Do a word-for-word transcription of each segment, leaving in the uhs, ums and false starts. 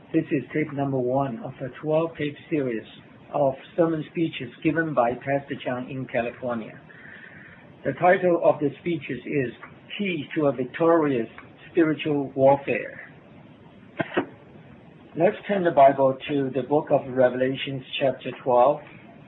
This is tape number one of a twelve-tape series of sermon speeches given by Pastor Chang in California. The title of the speeches is Keys to a Victorious Spiritual Warfare. Let's turn the Bible to the book of Revelation, chapter twelve,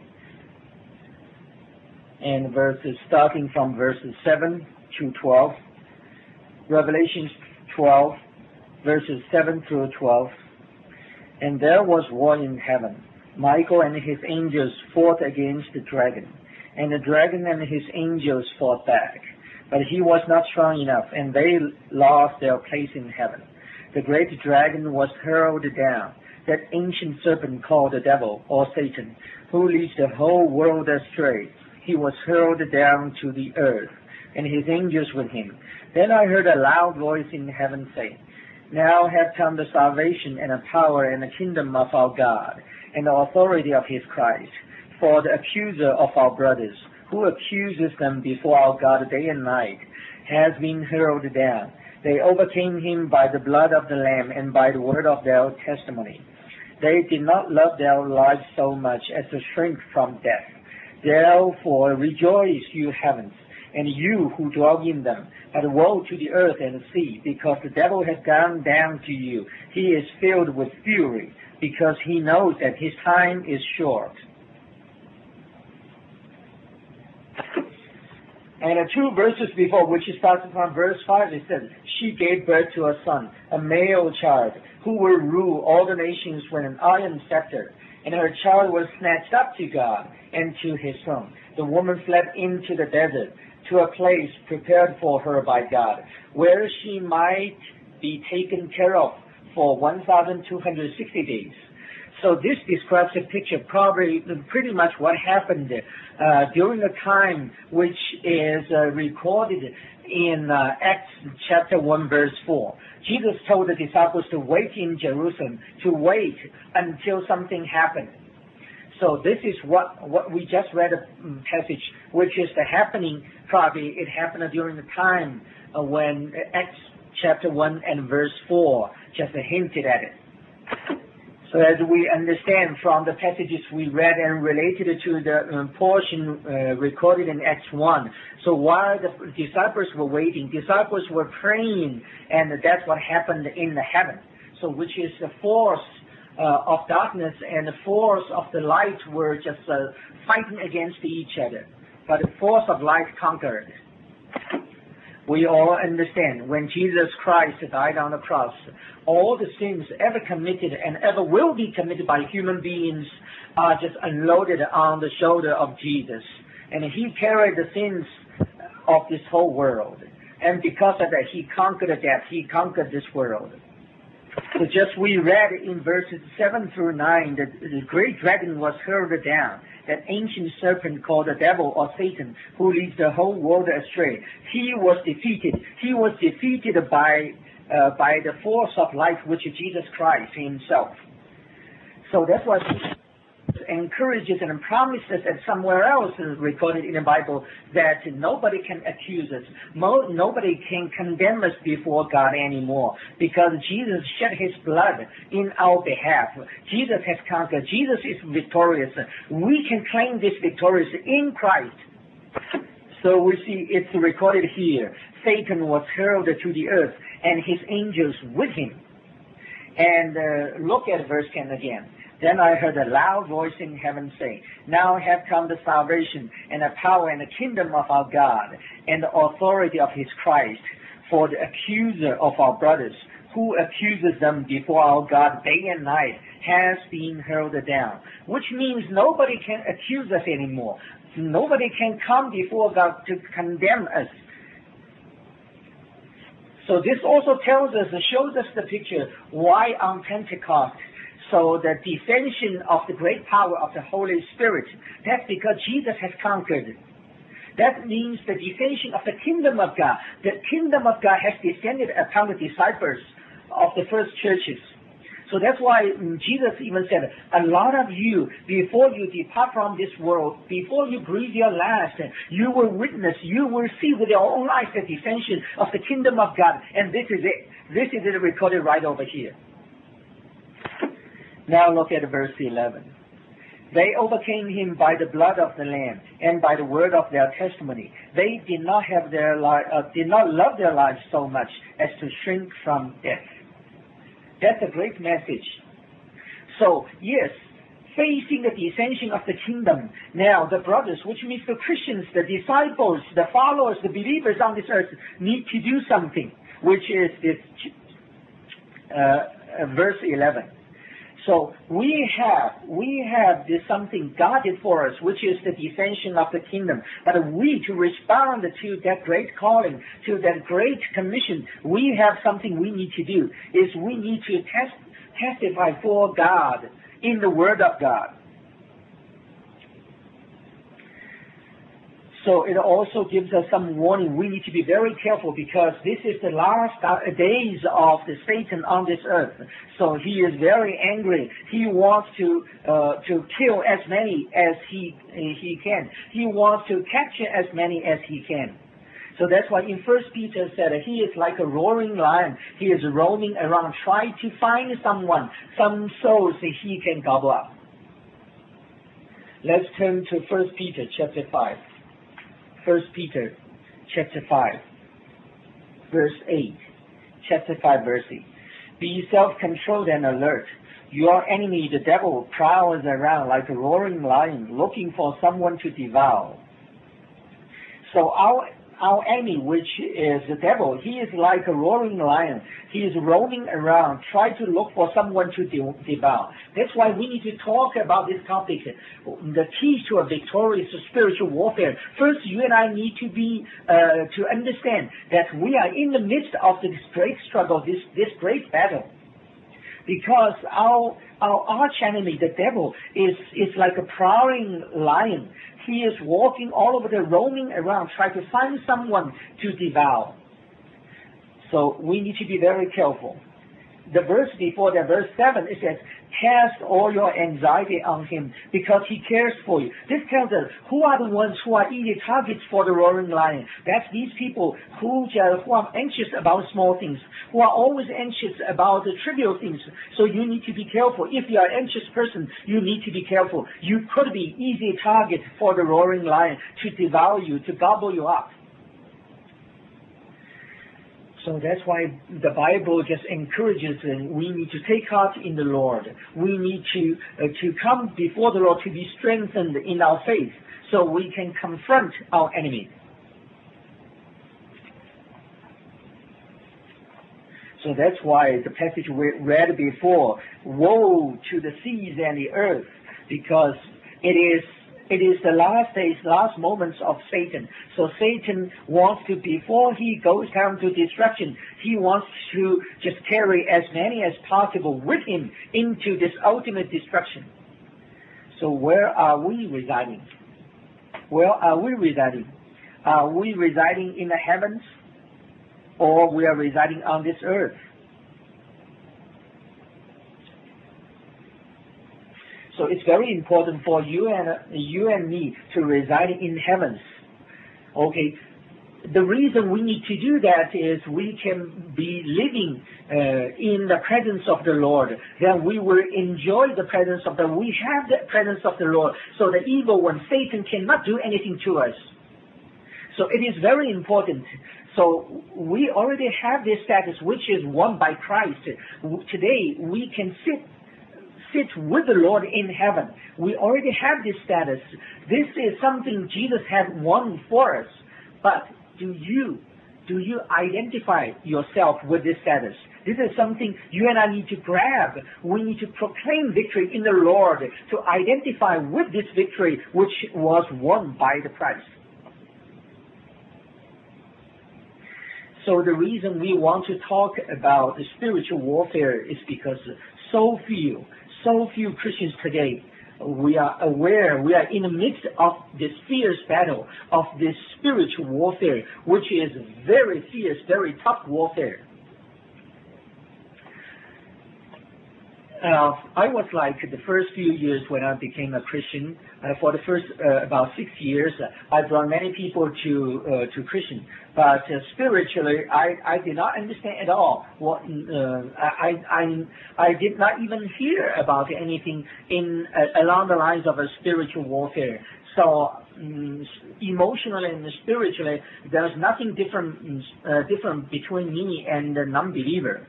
and verses starting from verses seven to twelve. Revelation twelve, verses seven through twelve. And there was war in heaven. Michael and his angels fought against the dragon, and the dragon and his angels fought back. But he was not strong enough, and they lost their place in heaven. The great dragon was hurled down, that ancient serpent called the devil, or Satan, who leads the whole world astray. He was hurled down to the earth, and his angels with him. Then I heard a loud voice in heaven say, Now have come the salvation and the power and the kingdom of our God, and the authority of his Christ. For the accuser of our brothers, who accuses them before our God day and night, has been hurled down. They overcame him by the blood of the Lamb and by the word of their testimony. They did not love their lives so much as to shrink from death. Therefore rejoice, you heavens, and you who dwell in them. But woe to the earth and the sea, because the devil has gone down to you. He is filled with fury, because he knows that his time is short. And uh, two verses before, which starts from verse five, it says, She gave birth to a son, a male child, who will rule all the nations with an iron scepter. And her child was snatched up to God and to his throne. The woman fled into the desert, to a place prepared for her by God, where she might be taken care of for one thousand two hundred sixty days. So this describes a picture, probably pretty much what happened uh, during the time which is uh, recorded in uh, Acts chapter one, verse four. Jesus told the disciples to wait in Jerusalem, to wait until something happened. So this is what, what we just read a passage, which is the happening, probably it happened during the time uh, when Acts chapter one and verse four just hinted at it. So as we understand from the passages we read and related to the um, portion uh, recorded in Acts one, so while the disciples were waiting, disciples were praying, and that's what happened in the heaven. So which is the force Uh, of darkness and the force of the light were just uh, fighting against each other. But the force of light conquered. We all understand when Jesus Christ died on the cross, all the sins ever committed and ever will be committed by human beings are just unloaded on the shoulder of Jesus. And he carried the sins of this whole world. And because of that, he conquered death. He conquered this world. So just we read in verses seven through nine that the great dragon was hurled down, that ancient serpent called the devil or Satan, who leads the whole world astray. He was defeated. He was defeated by uh, by the force of light, which is Jesus Christ himself. So that's what encourages and promises, and somewhere else is recorded in the Bible, that nobody can accuse us. Mo- nobody can condemn us before God anymore, because Jesus shed his blood in our behalf. Jesus has conquered. Jesus is victorious. We can claim this victorious in Christ. So we see it's recorded here. Satan was hurled to the earth, and his angels with him. And uh, look at verse ten again. Then I heard a loud voice in heaven say, Now have come the salvation and the power and the kingdom of our God and the authority of his Christ. For the accuser of our brothers, who accuses them before our God day and night, has been hurled down. Which means nobody can accuse us anymore. Nobody can come before God to condemn us. So this also tells us, shows us the picture why on Pentecost, so the descension of the great power of the Holy Spirit, that's because Jesus has conquered. That means the descension of the kingdom of God. The kingdom of God has descended upon the disciples of the first churches. So that's why Jesus even said, a lot of you, before you depart from this world, before you breathe your last, you will witness, you will see with your own eyes the descension of the kingdom of God. And this is it. This is it recorded right over here. Now look at verse eleven. They overcame him by the blood of the Lamb and by the word of their testimony. They did not have their li- uh, did not love their lives so much as to shrink from death. That's a great message. So yes, facing the descension of the kingdom, now the brothers, which means the Christians, the disciples, the followers, the believers on this earth need to do something, which is this uh, uh, verse eleven. So we have, we have this something guarded for us, which is the descension of the kingdom. But we, to respond to that great calling, to that great commission, we have something we need to do, is we need to test, testify for God in the Word of God. So it also gives us some warning. We need to be very careful because this is the last days of the Satan on this earth. So he is very angry. He wants to uh, to kill as many as he he can. He wants to capture as many as he can. So that's why in First Peter said he is like a roaring lion. He is roaming around trying to find someone, some souls that he can gobble up. Let's turn to First Peter chapter five. First Peter chapter five, verse eight. Chapter five, verse eight. Be self-controlled and alert. Your enemy, the devil, prowls around like a roaring lion, looking for someone to devour. So our our enemy, which is the devil, he is like a roaring lion. He is roaming around, trying to look for someone to de- devour. That's why we need to talk about this topic, the keys to a victorious spiritual warfare. First, you and I need to be uh, to understand that we are in the midst of this great struggle, this this great battle. Because our our arch enemy, the devil, is is like a prowling lion. He is walking all over the roaming around, trying to find someone to devour. So we need to be very careful. The verse before that, verse seven, it says, cast all your anxiety on him because he cares for you. This tells us who are the ones who are easy targets for the roaring lion. That's these people who, uh, who are anxious about small things, who are always anxious about the trivial things. So you need to be careful. If you are an anxious person, you need to be careful. You could be easy target for the roaring lion to devour you, to gobble you up. So that's why the Bible just encourages us. We need to take heart in the Lord. We need to uh, to come before the Lord to be strengthened in our faith so we can confront our enemy. So that's why the passage we read before, woe to the seas and the earth, because it is It is the last days, last moments of Satan. So Satan wants to, before he goes down to destruction, he wants to just carry as many as possible with him into this ultimate destruction. So where are we residing? Where are we residing? Are we residing in the heavens, or we are residing on this earth? So it's very important for you and uh, you and me to reside in heavens. Okay, the reason we need to do that is we can be living uh, in the presence of the Lord. Then we will enjoy the presence of the. We have the presence of the Lord. So the evil one, Satan, cannot do anything to us. So it is very important. So we already have this status, which is won by Christ. Today we can sit. sit with the Lord in heaven. We already have this status. This is something Jesus has won for us. But do you, do you identify yourself with this status? This is something you and I need to grab. We need to proclaim victory in the Lord to identify with this victory which was won by the Christ. So the reason we want to talk about the spiritual warfare is because so few So few Christians today, we are aware, we are in the midst of this fierce battle, of this spiritual warfare, which is very fierce, very tough warfare. Uh, I was like the first few years when I became a Christian. Uh, for the first uh, about six years, uh, I brought many people to uh, to Christian. But uh, spiritually, I, I did not understand at all. What uh, I, I I did not even hear about anything in uh, along the lines of a spiritual warfare. So um, emotionally and spiritually, there's nothing different uh, different between me and the non-believer.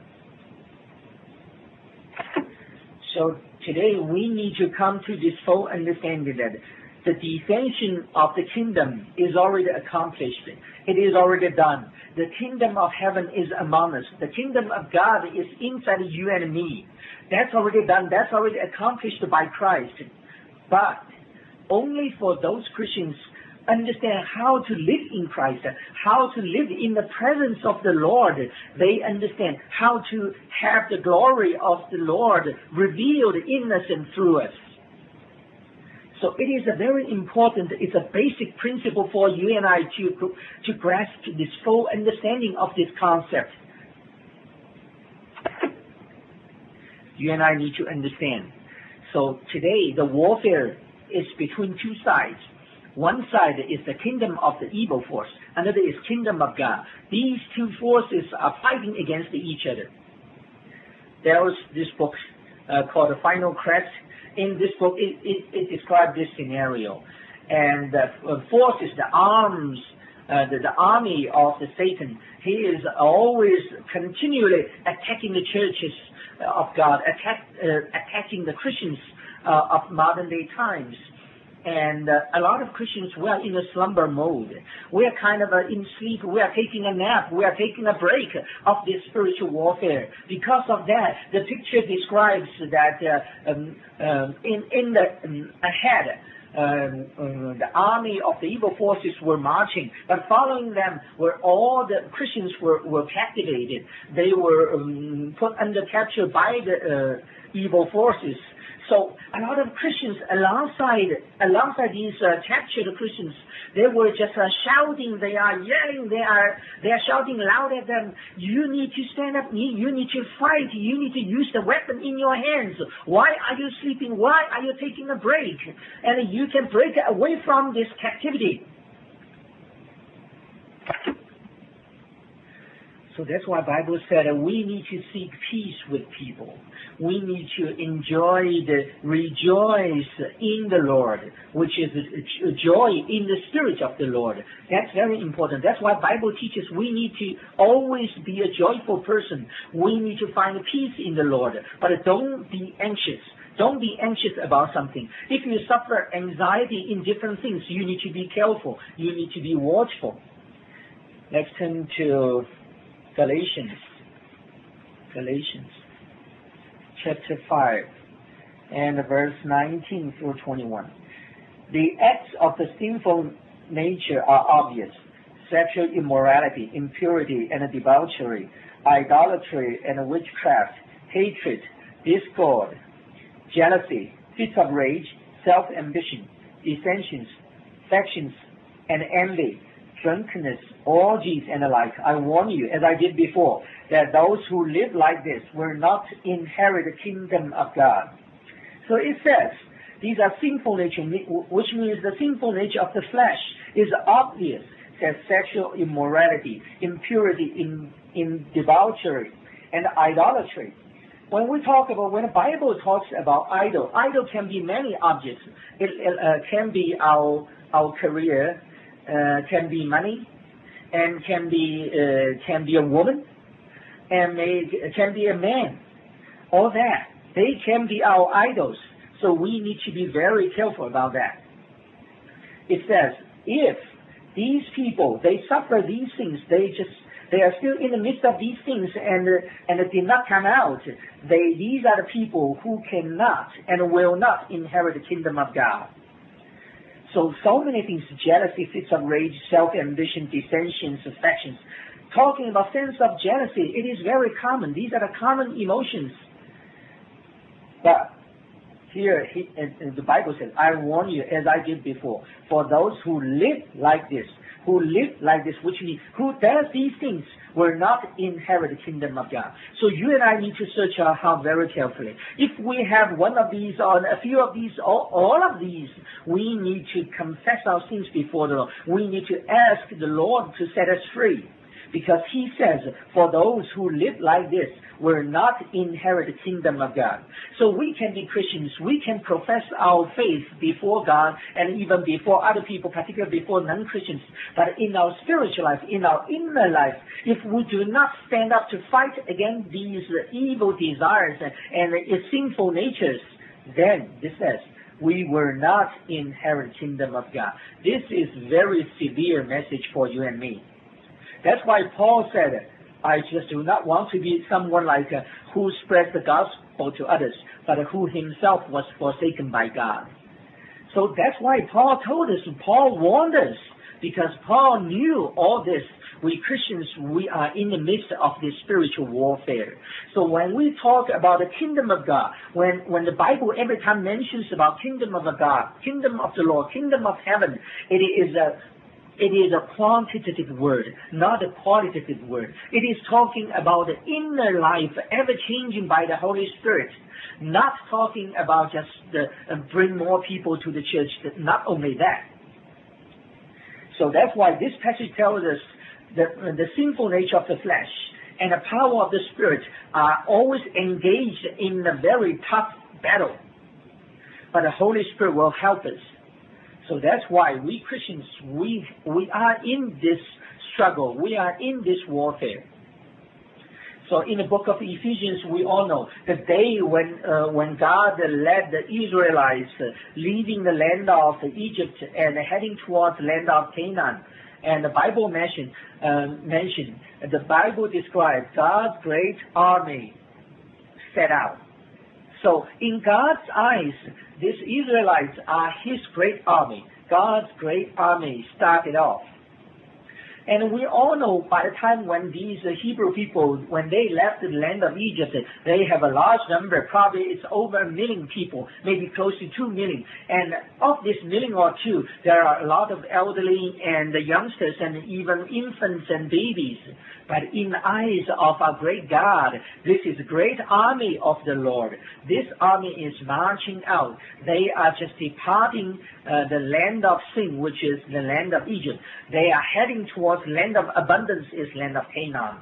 So today we need to come to this full understanding that the defension of the kingdom is already accomplished. It is already done. The kingdom of heaven is among us. The kingdom of God is inside you and me. That's already done. That's already accomplished by Christ. But only for those Christians understand how to live in Christ, how to live in the presence of the Lord. They understand how to have the glory of the Lord revealed in us and through us. So it is a very important, it's a basic principle for you and I to, to grasp this full understanding of this concept. You and I need to understand. So today the warfare is between two sides. One side is the kingdom of the evil force. Another is kingdom of God. These two forces are fighting against each other. There was this book uh, called The Final Crest. In this book, it, it, it described this scenario. And the uh, force is the arms, uh, the, the army of the Satan. He is always continually attacking the churches of God, attack, uh, attacking the Christians uh, of modern day times. And uh, a lot of Christians, we are in a slumber mode. We are kind of uh, in sleep. We are taking a nap. We are taking a break of this spiritual warfare. Because of that, the picture describes that uh, um, um, in, in the um, ahead, um, um, the army of the evil forces were marching, but following them were all the Christians were, were captivated. They were um, put under capture by the uh, evil forces. So a lot of Christians alongside alongside these uh, captured Christians, they were just uh, shouting, they are yelling, they are they are shouting loud at them. You need to stand up, you need to fight, you need to use the weapon in your hands. Why are you sleeping? Why are you taking a break? And you can break away from this captivity. So that's why the Bible said that we need to seek peace with people. We need to enjoy the rejoice in the Lord, which is a joy in the spirit of the Lord. That's very important. That's why the Bible teaches we need to always be a joyful person. We need to find peace in the Lord. But don't be anxious. Don't be anxious about something. If you suffer anxiety in different things, you need to be careful. You need to be watchful. Let's turn to Galatians, Galatians, chapter five, and verse nineteen through twenty-one. The acts of the sinful nature are obvious: sexual immorality, impurity and debauchery, idolatry and witchcraft, hatred, discord, jealousy, fits of rage, self-ambition, dissensions, factions, and envy, drunkenness, orgies, and the like. I warn you, as I did before, that those who live like this will not inherit the kingdom of God. So it says, these are sinful nature, which means the sinful nature of the flesh is obvious. It says sexual immorality, impurity, in, in debauchery, and idolatry. When we talk about, when the Bible talks about idol, idol can be many objects. It, it uh, can be our, our career, Uh, can be money, and can be uh, can be a woman, and may, can be a man. All that, they can be our idols. So we need to be very careful about that. It says, if these people, they suffer these things, they just they are still in the midst of these things and uh, and did not come out. They these are the people who cannot and will not inherit the kingdom of God. So, so many things: jealousy, fits of rage, self-ambition, dissensions, affections. Talking about sense of jealousy, it is very common. These are the common emotions. But here, he, and, and the Bible says, I warn you, as I did before, for those who live like this, who live like this, which means who does these things, will not inherit the kingdom of God. So you and I need to search our heart very carefully. If we have one of these or a few of these or all of these, we need to confess our sins before the Lord. We need to ask the Lord to set us free. Because he says, for those who live like this will not inherit the kingdom of God. So we can be Christians. We can profess our faith before God and even before other people, particularly before non-Christians. But in our spiritual life, in our inner life, if we do not stand up to fight against these evil desires and, and sinful natures, then this says, we will not inherit the kingdom of God. This is very severe message for you and me. That's why Paul said, I just do not want to be someone like uh, who spreads the gospel to others, but who himself was forsaken by God. So that's why Paul told us, Paul warned us, because Paul knew all this. We Christians, we are in the midst of this spiritual warfare. So when we talk about the kingdom of God, when, when the Bible every time mentions about kingdom of God, kingdom of the Lord, kingdom of heaven, it is a It is a quantitative word, not a qualitative word. It is talking about the inner life, ever changing by the Holy Spirit. Not talking about just the, uh, bring more people to the church. Not only that. So that's why this passage tells us that the sinful nature of the flesh and the power of the Spirit are always engaged in a very tough battle. But the Holy Spirit will help us. So that's why we Christians, we we are in this struggle. We are in this warfare. So in the book of Ephesians, we all know the day when uh, when God led the Israelites uh, leaving the land of Egypt and heading towards the land of Canaan. And the Bible mentioned, uh, mentioned the Bible describes God's great army set out. So in God's eyes, these Israelites are his great army. God's great army started off. And we all know by the time when these uh, Hebrew people, when they left the land of Egypt, they have a large number, probably it's over a million people, maybe close to two million. And of this million or two, there are a lot of elderly and the youngsters and even infants and babies. But in the eyes of our great God, this is a great army of the Lord. This army is marching out. They are just departing uh, the land of sin, which is the land of Egypt. They are heading towards the land of abundance, is land of Canaan.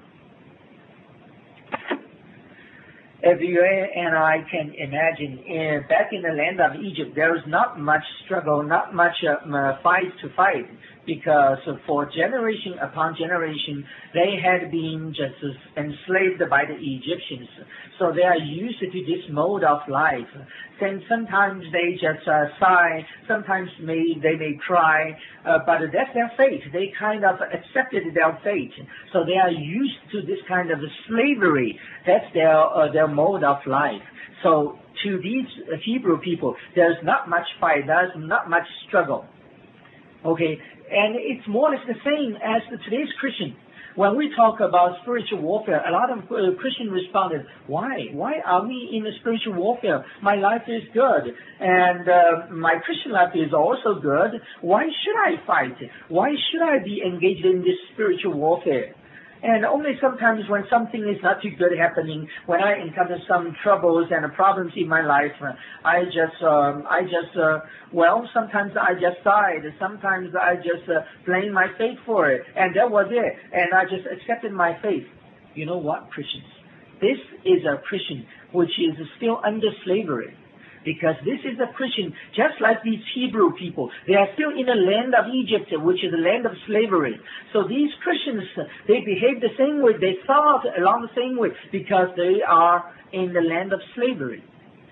As you and I can imagine, uh, back in the land of Egypt, there is not much struggle, not much uh, fight to fight, because for generation upon generation, they had been just enslaved by the Egyptians. So they are used to this mode of life. Then sometimes they just uh, sigh, sometimes may, they may cry, uh, but that's their fate. They kind of accepted their fate. So they are used to this kind of slavery. That's their, uh, their mode of life. So to these Hebrew people, there's not much fight, there's not much struggle. Okay, and it's more or less the same as today's Christian. When we talk about spiritual warfare, a lot of uh, Christians responded, why? Why are we in a spiritual warfare? My life is good, and uh, my Christian life is also good. Why should I fight? Why should I be engaged in this spiritual warfare? And only sometimes when something is not too good happening, when I encounter some troubles and problems in my life, I just, um, I just, uh, well, sometimes I just sighed. Sometimes I just uh, blame my fate for it. And that was it. And I just accepted my fate. You know what, Christians? This is a Christian which is still under slavery. Because this is a Christian, just like these Hebrew people. They are still in the land of Egypt, which is the land of slavery. So these Christians, they behave the same way, they thought along the same way, because they are in the land of slavery.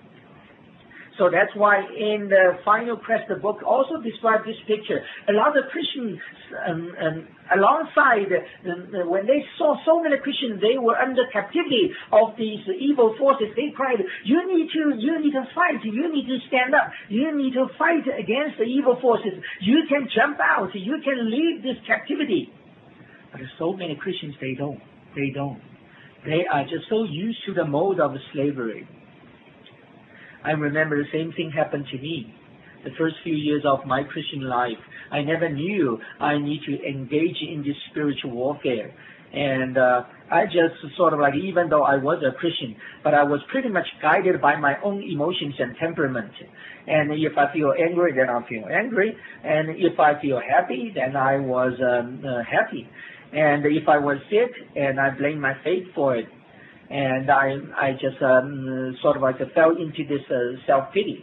So that's why in the final crest, the book also describes this picture. A lot of Christians, um, um, alongside, uh, when they saw so many Christians, they were under captivity of these evil forces. They cried, you need to, you need to fight, you need to stand up, you need to fight against the evil forces. You can jump out, you can leave this captivity. But so many Christians, they don't. They don't. They are just so used to the mode of slavery. I remember the same thing happened to me. the first few years of my Christian life, I never knew I need to engage in this spiritual warfare. And uh, I just sort of like, even though I was a Christian, but I was pretty much guided by my own emotions and temperament. And if I feel angry, then I feel angry. And if I feel happy, then I was um, uh, happy. And if I was sick, and I blame my fate for it. And I I just um, sort of like fell into this uh, self-pity.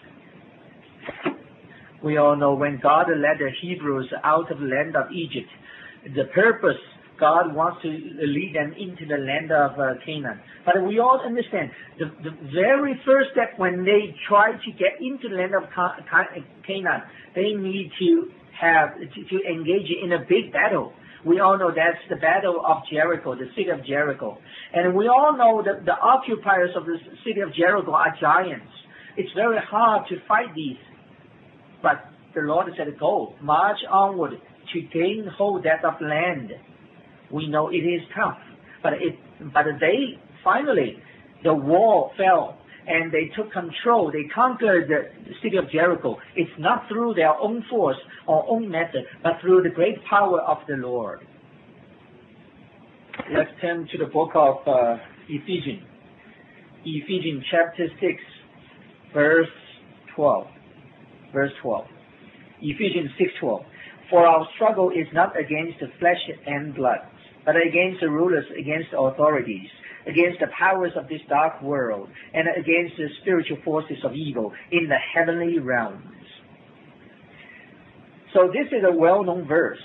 We all know when God led the Hebrews out of the land of Egypt, the purpose, God wants to lead them into the land of uh, Canaan. But we all understand, the, the very first step when they try to get into the land of Canaan, they need to have to, to engage in a big battle. We all know that's the battle of Jericho, the city of Jericho. And we all know that the occupiers of the city of Jericho are giants. It's very hard to fight these. But the Lord said, go, march onward to gain hold of land. We know it is tough, but it, but they finally, the wall fell and they took control. They conquered the city of Jericho. It's not through their own force or own method, but through the great power of the Lord. Let's turn to the book of uh, Ephesians. Ephesians chapter six, verse twelve. Verse twelve. Ephesians six twelve. For our struggle is not against the flesh and blood, but against the rulers, against the authorities, against the powers of this dark world, and against the spiritual forces of evil in the heavenly realms. So this is a well-known verse.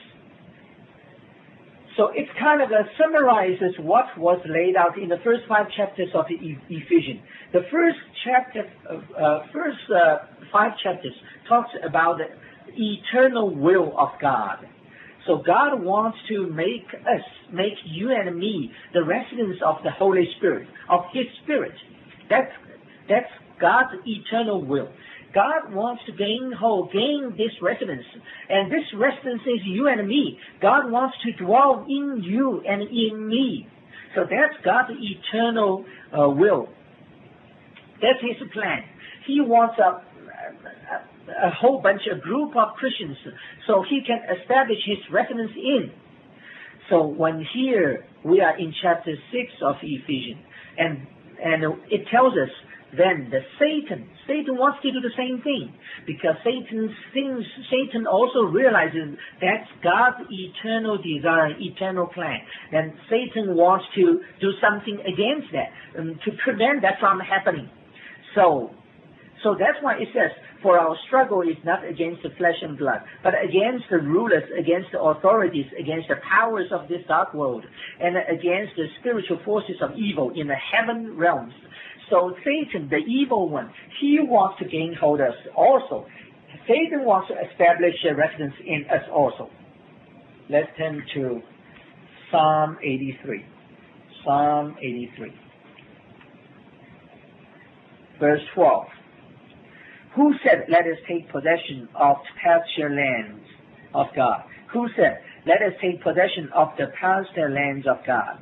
So it kind of uh, summarizes what was laid out in the first five chapters of the Ephesians. The first chapter, uh, first uh, five chapters talks about the eternal will of God. So God wants to make us, make you and me, the residents of the Holy Spirit, of His Spirit. That's, that's God's eternal will. God wants to gain hold, gain this residence. And this residence is you and me. God wants to dwell in you and in me. So that's God's eternal uh, will. That's His plan. He wants a a whole bunch, a group of Christians, so He can establish His residence in. So when here we are in chapter six of Ephesians, and and it tells us then that Satan, Satan wants to do the same thing, because Satan thinks, Satan also realizes that's God's eternal desire, eternal plan, and Satan wants to do something against that, um, to prevent that from happening. So, so that's why it says, for our struggle is not against the flesh and blood, but against the rulers, against the authorities, against the powers of this dark world, and against the spiritual forces of evil in the heaven realms. So Satan, the evil one, he wants to gain hold of us also. Satan wants to establish a residence in us also. Let's turn to Psalm eighty-three. Psalm eighty-three. Verse twelve. Who said, let us take possession of pasture lands of God? Who said, let us take possession of the pasture lands of God?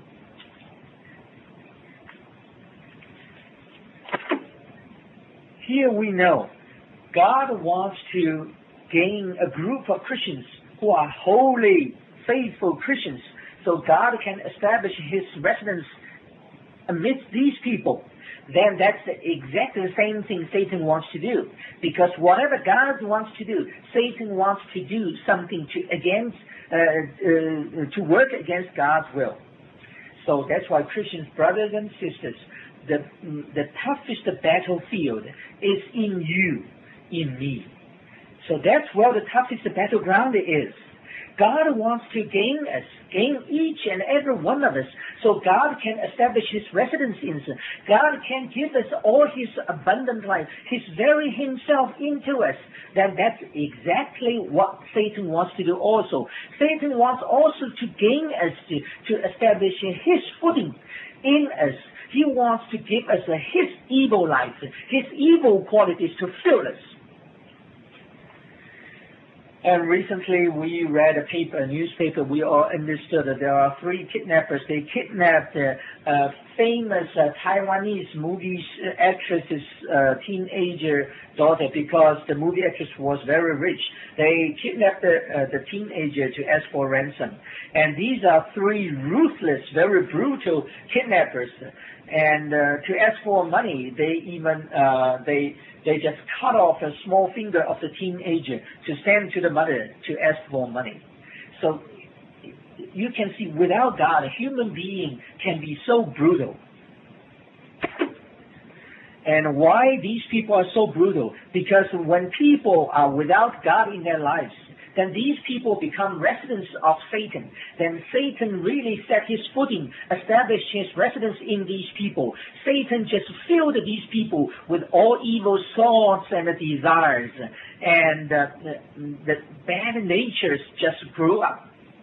Here we know God wants to gain a group of Christians who are holy, faithful Christians, so God can establish His residence amidst these people. Then that's exactly the same thing Satan wants to do. Because whatever God wants to do, Satan wants to do something to against, uh, uh, to work against God's will. So that's why Christians, brothers and sisters, the the toughest battlefield is in you, in me. So that's where the toughest battleground is. God wants to gain us, gain each and every one of us, so God can establish His residence in us. God can give us all His abundant life, His very Himself into us. Then that's exactly what Satan wants to do also. Satan wants also to gain us, to, to establish His footing in us. He wants to give us His evil life, His evil qualities to fill us. And recently we read a paper, a newspaper, we all understood that there are three kidnappers. They kidnapped a uh, uh, famous uh, Taiwanese movie actress's uh, teenager daughter because the movie actress was very rich. They kidnapped the, uh, the teenager to ask for ransom. And these are three ruthless, very brutal kidnappers. And uh, to ask for money, they even, uh, they, they just cut off a small finger of the teenager to send to the mother to ask for money. So you can see without God, a human being can be so brutal. And why these people are so brutal? Because when people are without God in their lives, then these people become residents of Satan. Then Satan really set his footing, established his residence in these people. Satan just filled these people with all evil thoughts and desires. And uh, the, the bad natures just grew up.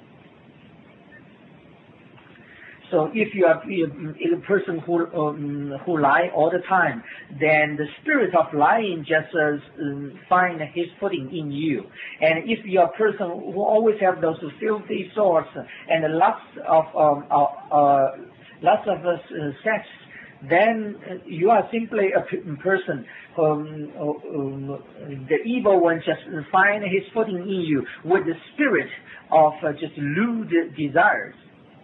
So if you are a person who um, who lie all the time, then the spirit of lying just uh, um, find his footing in you. And if you are a person who always have those filthy thoughts and lots of um, uh, uh, lots of uh, sex, then you are simply a person. Um, um, the evil one just find his footing in you with the spirit of uh, just lewd desires.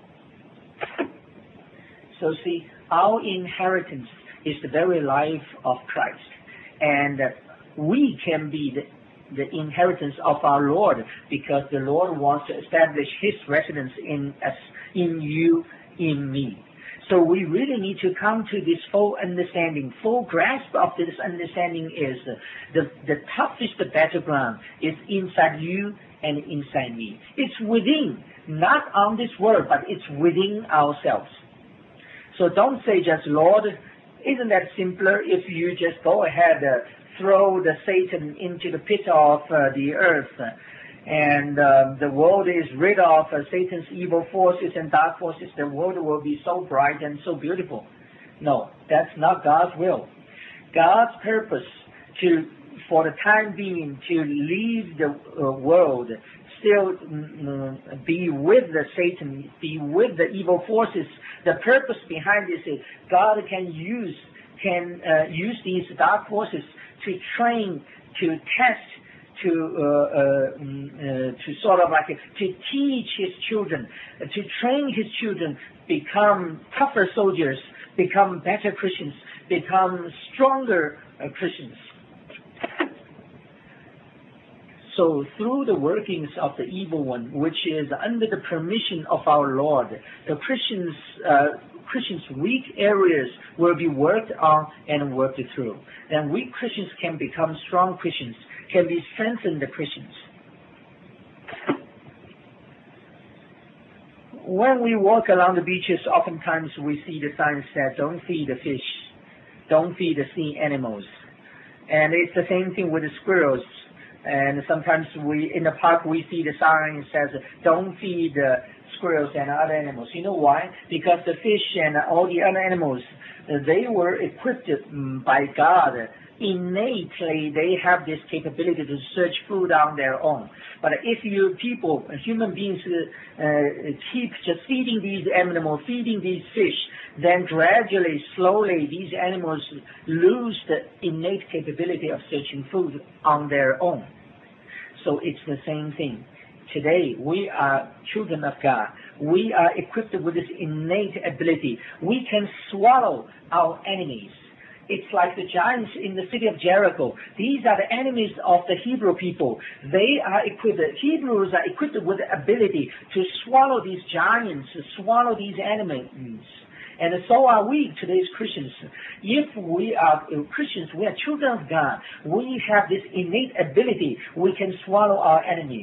So see, our inheritance is the very life of Christ. And uh, we can be the, the inheritance of our Lord because the Lord wants to establish his residence in us, in you, in me. So we really need to come to this full understanding, full grasp of this understanding is uh, the, the toughest battleground is inside you and inside me. It's within, not on this world, but it's within ourselves. So don't say just, Lord, isn't that simpler if you just go ahead, uh, throw the Satan into the pit of uh, the earth, uh, and uh, the world is rid of uh, Satan's evil forces and dark forces, the world will be so bright and so beautiful. No, that's not God's will. God's purpose to, for the time being, to leave the uh, world, still mm, be with the Satan, be with the evil forces. The purpose behind this is God can use can uh, use these dark forces to train, to test, to uh, uh, uh, to sort of like to teach his children, uh, to train his children, become tougher soldiers, become better Christians, become stronger uh, Christians. So through the workings of the evil one, which is under the permission of our Lord, the Christians, uh, Christians' weak areas will be worked on and worked through. Then we Christians can become strong Christians, can be strengthened Christians. When we walk along the beaches, oftentimes we see the signs that don't feed the fish, don't feed the sea animals. And it's the same thing with the squirrels. And sometimes we, in the park, we see the sign says, don't feed the squirrels and other animals. You know why? Because the fish and all the other animals, they were equipped by God. Innately, they have this capability to search food on their own. But if you people, human beings, uh, keep just feeding these animals, feeding these fish, then gradually, slowly, these animals lose the innate capability of searching food on their own. So it's the same thing. Today, we are children of God. We are equipped with this innate ability. We can swallow our enemies. It's like the giants in the city of Jericho. These are the enemies of the Hebrew people. They are equipped, Hebrews are equipped with the ability to swallow these giants, to swallow these enemies. And so are we, today's Christians. If we are Christians, we are children of God. We have this innate ability. We can swallow our enemies.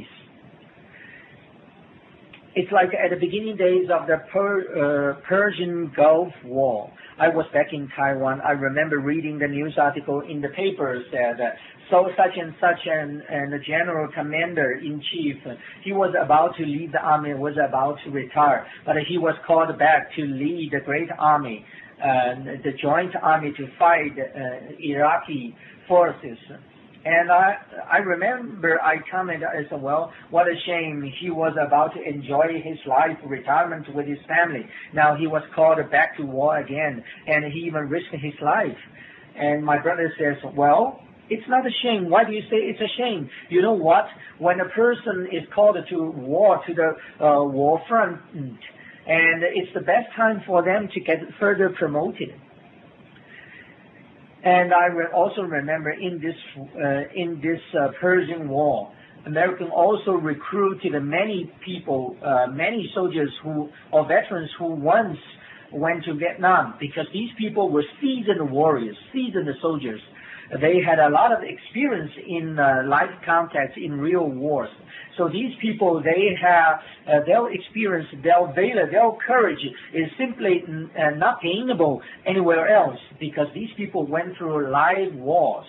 It's like at the beginning days of the per, uh, Persian Gulf War. I was back in Taiwan. I remember reading the news article in the papers that uh, so such and such and, and the general commander in chief, uh, he was about to leave the army, was about to retire, but he was called back to lead the great army, uh, the joint army to fight uh, Iraqi forces. And I I remember I commented, I said, well, what a shame. He was about to enjoy his life, retirement with his family. Now he was called back to war again, and he even risked his life. And my brother says, well, it's not a shame. Why do you say it's a shame? You know what? When a person is called to war, to the uh, war front, and it's the best time for them to get further promoted. And I re- also remember in this uh, in this uh, Persian War, American also recruited many people, uh, many soldiers who or veterans who once went to Vietnam, because these people were seasoned warriors, seasoned soldiers. They had a lot of experience in uh, life contacts in real wars. So these people, they have uh, their experience, their valor, their courage is simply uh, not gainable anywhere else, because these people went through live wars.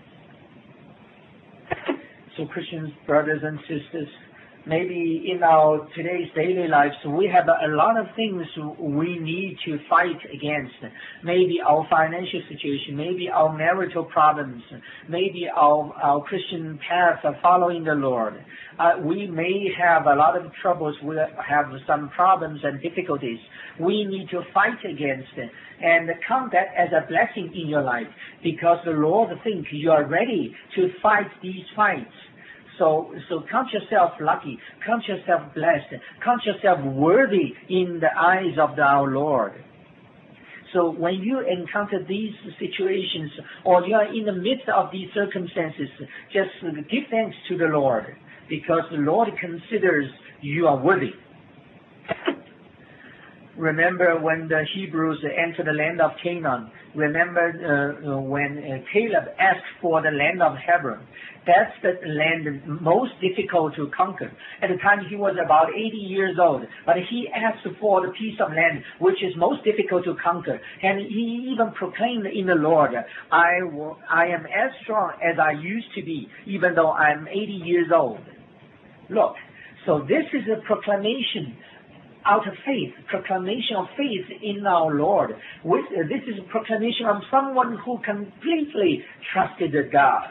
So Christians, brothers and sisters, maybe in our today's daily lives, we have a lot of things we need to fight against. Maybe our financial situation, maybe our marital problems, maybe our, our Christian path of following the Lord. Uh, we may have a lot of troubles, we have some problems and difficulties. We need to fight against it and count that as a blessing in your life, because the Lord thinks you are ready to fight these fights. So, so count yourself lucky, count yourself blessed, count yourself worthy in the eyes of the, our Lord. So when you encounter these situations, or you are in the midst of these circumstances, just give thanks to the Lord, because the Lord considers you are worthy. Remember when the Hebrews entered the land of Canaan. Remember uh, when uh, Caleb asked for the land of Hebron. That's the land most difficult to conquer. At the time he was about eighty years old, but he asked for the piece of land which is most difficult to conquer. And he even proclaimed in the Lord, I, will, I am as strong as I used to be, even though I'm eighty years old. Look, so this is a proclamation out of faith, proclamation of faith in our Lord. With, uh, this is a proclamation of someone who completely trusted God.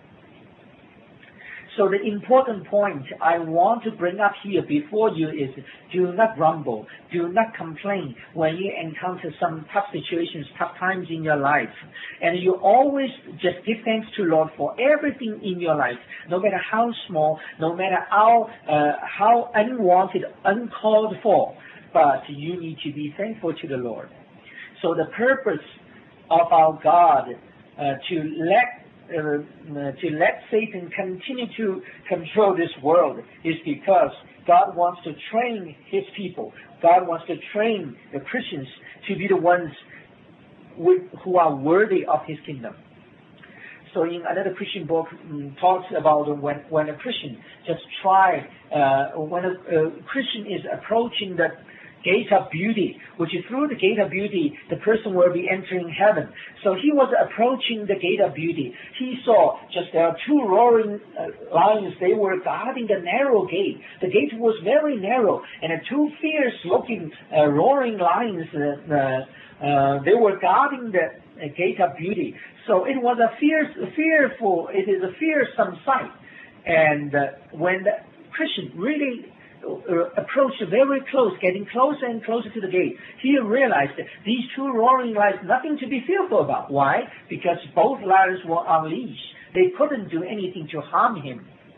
So the important point I want to bring up here before you is, do not grumble, do not complain when you encounter some tough situations, tough times in your life. And you always just give thanks to Lord for everything in your life, no matter how small, no matter how, uh, how unwanted, uncalled for. But you need to be thankful to the Lord. So the purpose of our God uh, to let Uh, uh, to let Satan continue to control this world is because God wants to train his people. God wants to train the Christians to be the ones with, who are worthy of his kingdom. So in another Christian book um, talks about when, when a Christian just try, uh, when a, a Christian is approaching the gate of beauty, which is through the gate of beauty, the person will be entering heaven. So he was approaching the gate of beauty. He saw just there are two roaring uh, lions. They were guarding the narrow gate. The gate was very narrow, and the two fierce-looking uh, roaring lions, uh, uh, uh, they were guarding the uh, gate of beauty. So it was a fierce, fearful, it is a fearsome sight. And uh, when the Christian really Uh, approached very close, getting closer and closer to the gate, he realized that these two roaring lions, nothing to be fearful about. Why? Because both lions were unleashed. They couldn't do anything to harm him.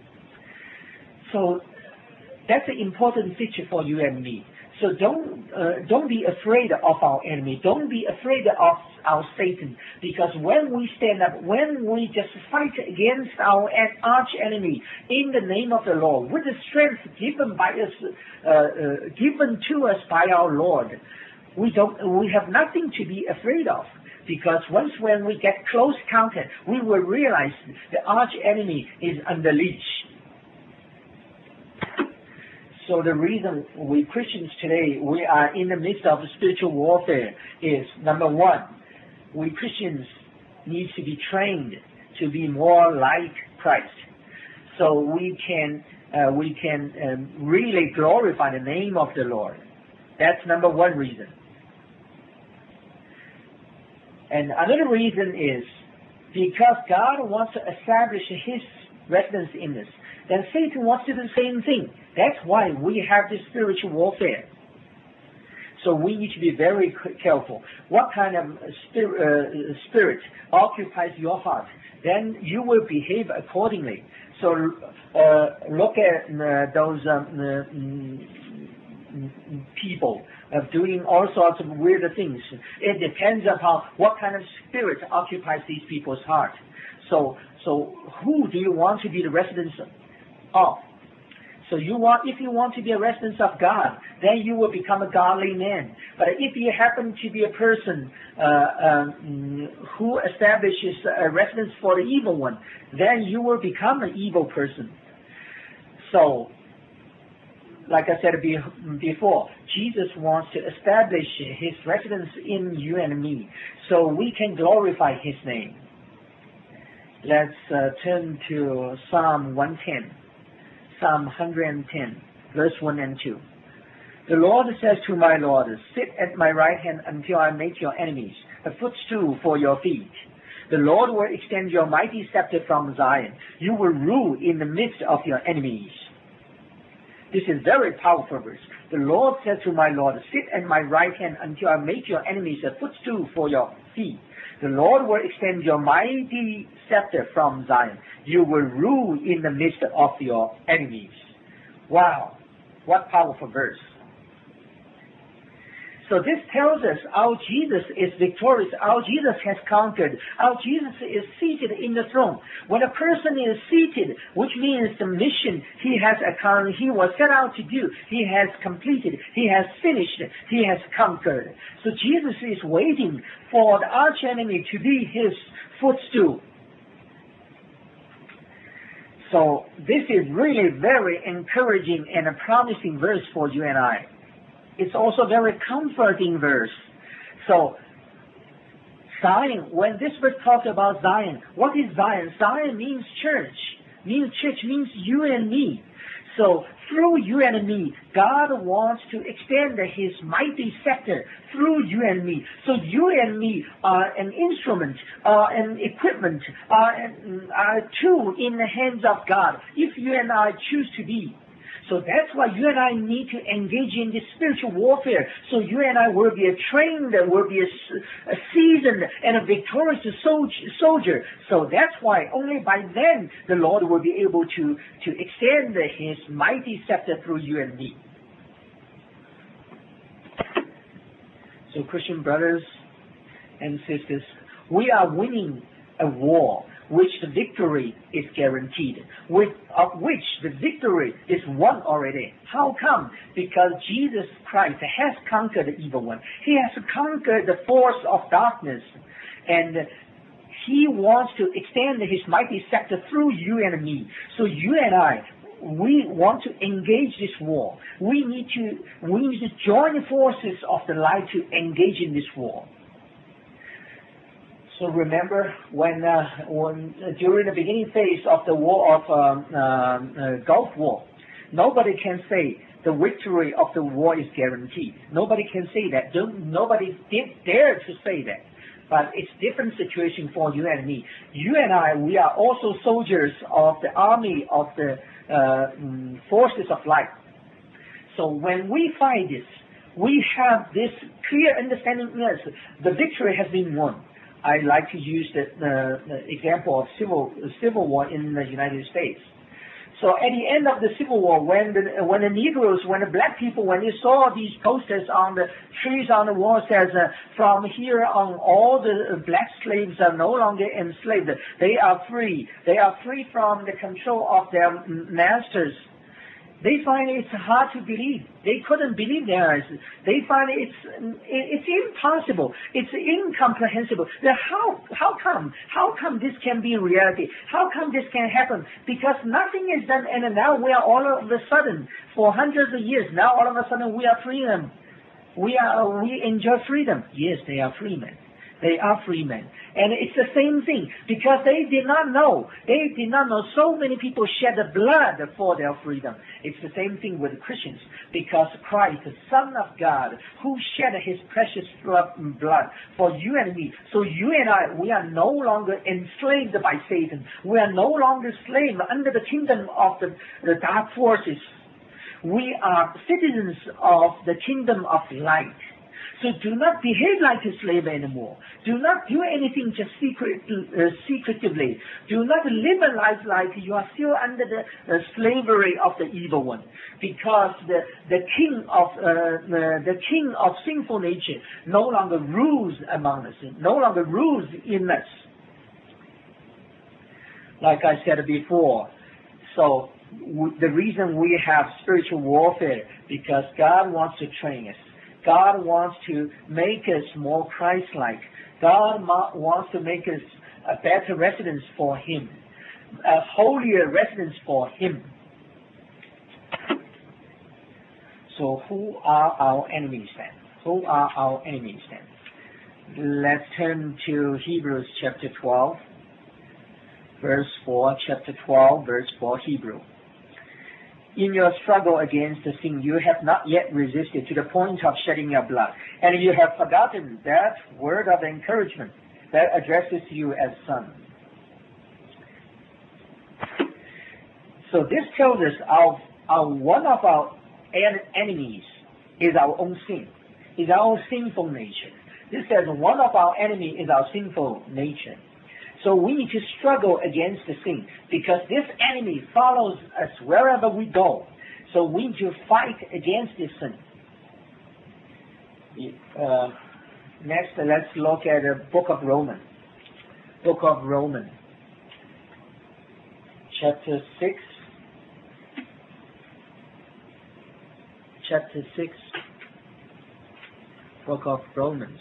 So that's an important feature for you and me. So don't uh, don't be afraid of our enemy. Don't be afraid of our Satan, because when we stand up, when we just fight against our arch enemy in the name of the Lord, with the strength given by us, uh, uh, given to us by our Lord, we don't we have nothing to be afraid of. Because once when we get close contact, we will realize the arch enemy is under leash. So the reason we Christians today, we are in the midst of spiritual warfare is, number one, we Christians need to be trained to be more like Christ. So we can, uh, we can um, really glorify the name of the Lord. That's number one reason. And another reason is because God wants to establish His residence in us. Then Satan wants to do the same thing. That's why we have this spiritual warfare. So we need to be very careful. What kind of spirit, uh, spirit occupies your heart? Then you will behave accordingly. So uh, look at uh, those um, uh, people uh, doing all sorts of weird things. It depends upon what kind of spirit occupies these people's heart. So, so who do you want to be the residence of? So you want, if you want to be a residence of God, then you will become a godly man. But if you happen to be a person uh, um, who establishes a residence for the evil one, then you will become an evil person. So, like I said before, Jesus wants to establish His residence in you and me, so we can glorify His name. Let's uh, turn to Psalm one ten. Psalm one ten, verse one and two. The Lord says to my Lord, sit at my right hand until I make your enemies a footstool for your feet. The Lord will extend your mighty scepter from Zion. You will rule in the midst of your enemies. This is very powerful verse. The Lord says to my Lord, sit at my right hand until I make your enemies a footstool for your feet. The Lord will extend your mighty scepter from Zion. You will rule in the midst of your enemies. Wow, what powerful verse. So this tells us our Jesus is victorious. Our Jesus has conquered. Our Jesus is seated in the throne. When a person is seated, which means the mission he has accomplished, he was set out to do, he has completed, he has finished, he has conquered. So Jesus is waiting for the arch enemy to be his footstool. So this is really very encouraging and a promising verse for you and I. It's also a very comforting verse. So, Zion, when this verse talks about Zion, what is Zion? Zion means church. Means church means you and me. So, through you and me, God wants to extend His mighty scepter through you and me. So you and me are an instrument, are an equipment, are a tool in the hands of God, if you and I choose to be. So that's why you and I need to engage in this spiritual warfare. So you and I will be a trained, will be a, a seasoned and a victorious soldier. So that's why only by then the Lord will be able to, to extend His mighty scepter through you and me. So Christian brothers and sisters, we are winning a war which the victory is guaranteed, with of which the victory is won already. How come? Because Jesus Christ has conquered the evil one. He has conquered the force of darkness, and He wants to extend His mighty scepter through you and me. So you and I, we want to engage this war. We need to we need to join the forces of the light to engage in this war. So remember when, uh, when uh, during the beginning phase of the war of um, uh, uh, Gulf War, nobody can say the victory of the war is guaranteed. Nobody can say that. Don't, nobody did dare to say that. But it's a different situation for you and me. You and I, we are also soldiers of the army of the uh, forces of light. So when we fight this, we have this clear understanding that the victory has been won. I like to use the, the, the example of civil civil war in the United States. So at the end of the Civil War, when the when the Negroes, when the black people, when they saw these posters on the trees on the wall says, uh, from here on, all the black slaves are no longer enslaved. They are free. They are free from the control of their masters. They find it's hard to believe. They couldn't believe their eyes. They find it's it's impossible. It's incomprehensible. How how come how come this can be reality? How come this can happen? Because nothing is done, and now we are all of a sudden, for hundreds of years, now all of a sudden we are freedom. We are we enjoy freedom. Yes, they are free men. They are free men. And it's the same thing, because they did not know. They did not know so many people shed the blood for their freedom. It's the same thing with Christians, because Christ, the Son of God, who shed his precious blood for you and me. So you and I, we are no longer enslaved by Satan. We are no longer slaves under the kingdom of the, the dark forces. We are citizens of the kingdom of light. So do not behave like a slave anymore. Do not do anything just secret, uh, secretively. Do not live a life like you are still under the uh, slavery of the evil one, because the the king of uh, the, the king of sinful nature no longer rules among us, no longer rules in us. Like I said before, so w- the reason we have spiritual warfare, because God wants to train us. God wants to make us more Christ-like. God wants to make us a better residence for Him, a holier residence for Him. So who are our enemies then? Who are our enemies then? Let's turn to Hebrews chapter twelve, verse four, chapter twelve, verse four, Hebrew. In your struggle against the sin, you have not yet resisted to the point of shedding your blood. And you have forgotten that word of encouragement that addresses you as sons. So this tells us our, our one of our en- enemies is our own sin, is our own sinful nature. This says one of our enemies is our sinful nature. So we need to struggle against the sin, because this enemy follows us wherever we go. So we need to fight against this sin. Uh, next, let's look at the book of Romans. Book of Romans, chapter six. Chapter six, book of Romans.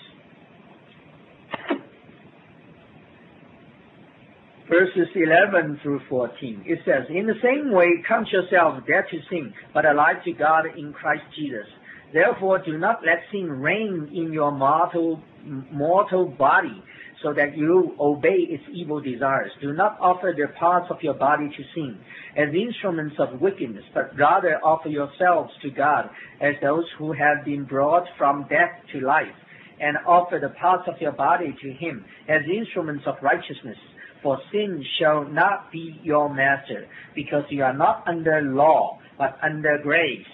Verses eleven through fourteen, it says, in the same way, count yourselves dead to sin, but alive to God in Christ Jesus. Therefore, do not let sin reign in your mortal, mortal body, so that you obey its evil desires. Do not offer the parts of your body to sin as instruments of wickedness, but rather offer yourselves to God as those who have been brought from death to life, and offer the parts of your body to Him as instruments of righteousness. For sin shall not be your master, because you are not under law, but under grace.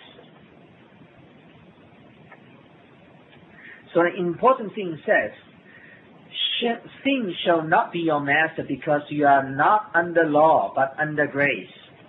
So the important thing says, sin shall not be your master, because you are not under law, but under grace.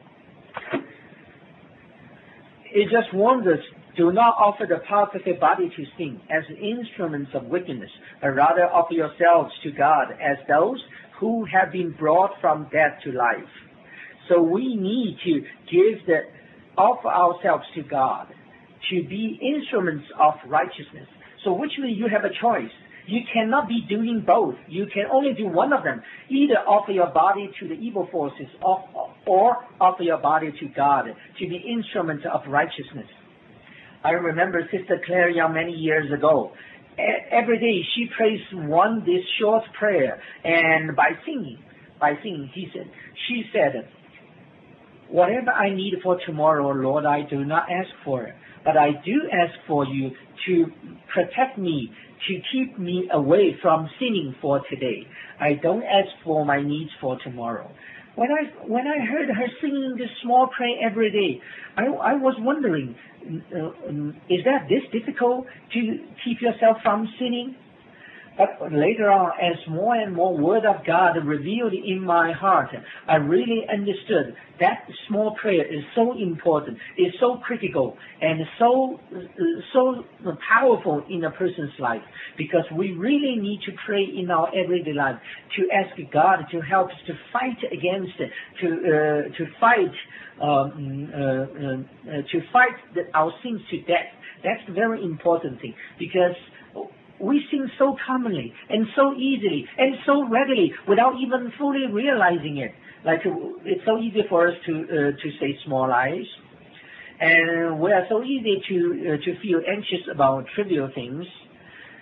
It just warns us, do not offer the parts of your body to sin as instruments of wickedness, but rather offer yourselves to God as those who have been brought from death to life. So we need to give the, offer ourselves to God, to be instruments of righteousness. So which means you have a choice. You cannot be doing both. You can only do one of them. Either offer your body to the evil forces, or, or offer your body to God, to be instruments of righteousness. I remember Sister Claire Young many years ago. Every day she prays one this short prayer, and by singing, by singing, he said, she said, whatever I need for tomorrow, Lord, I do not ask for it, but I do ask for you to protect me, to keep me away from sinning for today. I don't ask for my needs for tomorrow. When I when I heard her singing this small prayer every day, I, I was wondering, uh, um, is that this difficult to keep yourself from sinning? But later on, as more and more Word of God revealed in my heart, I really understood that small prayer is so important, is so critical, and so so powerful in a person's life, because we really need to pray in our everyday life to ask God to help us to fight against it, to uh, to fight um, uh, uh, to fight the, our sins to death. That's the very important thing, because we sin so commonly and so easily and so readily without even fully realizing it. Like, it's so easy for us to uh, to say small lies, and we are so easy to uh, to feel anxious about trivial things.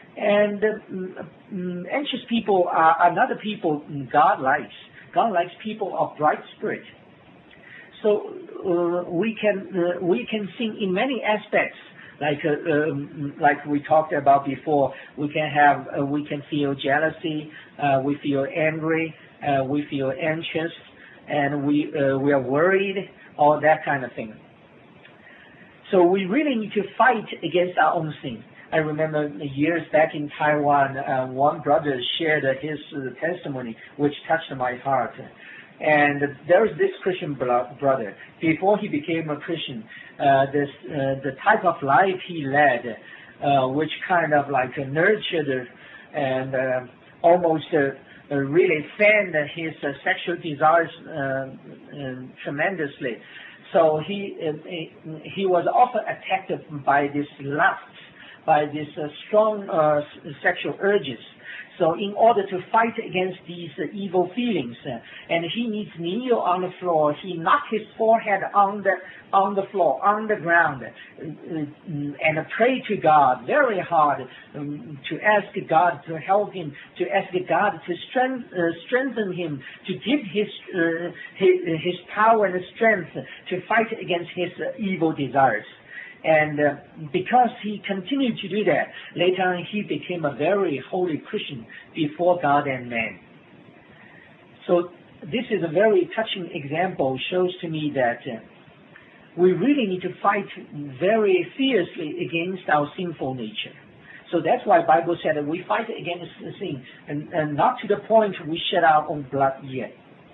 And um, anxious people are, are not the people God likes. God likes people of bright spirit. So uh, we can uh, we can sing in many aspects, like uh, um, like we talked about before. We can have uh, we can feel jealousy, uh, we feel angry, uh, we feel anxious, and we uh, we are worried, all that kind of thing. So we really need to fight against our own sin. I remember years back in Taiwan, uh, one brother shared uh, his uh, testimony, which touched my heart. And there was this Christian bro- brother. Before he became a Christian, uh, this uh, the type of life he led, uh, which kind of like uh, nurtured and uh, almost uh, uh, really fanned his uh, sexual desires uh, uh, tremendously. So he uh, he was often attacked by this lust, by these uh, strong uh, sexual urges. So in order to fight against these uh, evil feelings, uh, and he needs to kneel on the floor, he knocked his forehead on the on the floor, on the ground, uh, and pray to God very hard um, to ask God to help him, to ask God to strength, uh, strengthen him, to give his, uh, his his power and strength to fight against his uh, evil desires. And uh, because he continued to do that, later on he became a very holy Christian before God and man. So this is a very touching example, shows to me that uh, we really need to fight very fiercely against our sinful nature. So that's why the Bible said that we fight against the sin, and, and not to the point we shed our own blood yet.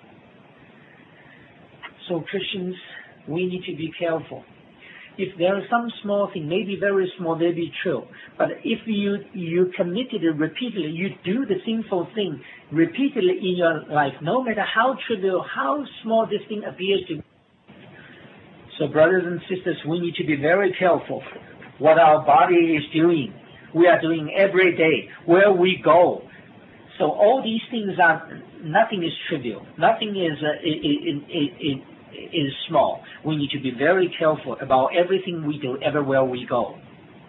So Christians, we need to be careful. If there is some small thing, maybe very small, maybe true, but if you you committed it repeatedly, you do the sinful thing repeatedly in your life, no matter how trivial, how small this thing appears to be. So brothers and sisters, we need to be very careful what our body is doing. We are doing every day, where we go. So all these things are, nothing is trivial. Nothing is uh, it, it, it, it, is small. We need to be very careful about everything we do, everywhere we go.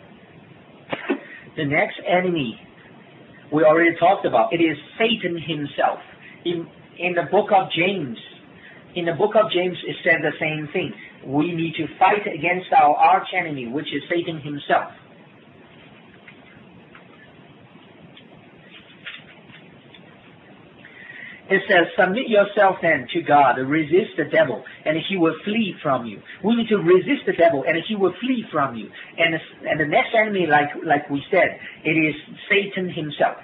The next enemy we already talked about, it is Satan himself. In, in the book of James, in the book of James, it said the same thing. We need to fight against our arch enemy, which is Satan himself. It says, submit yourself then to God, resist the devil, and he will flee from you. We need to resist the devil, and he will flee from you. And, and the next enemy, like, like we said, it is Satan himself.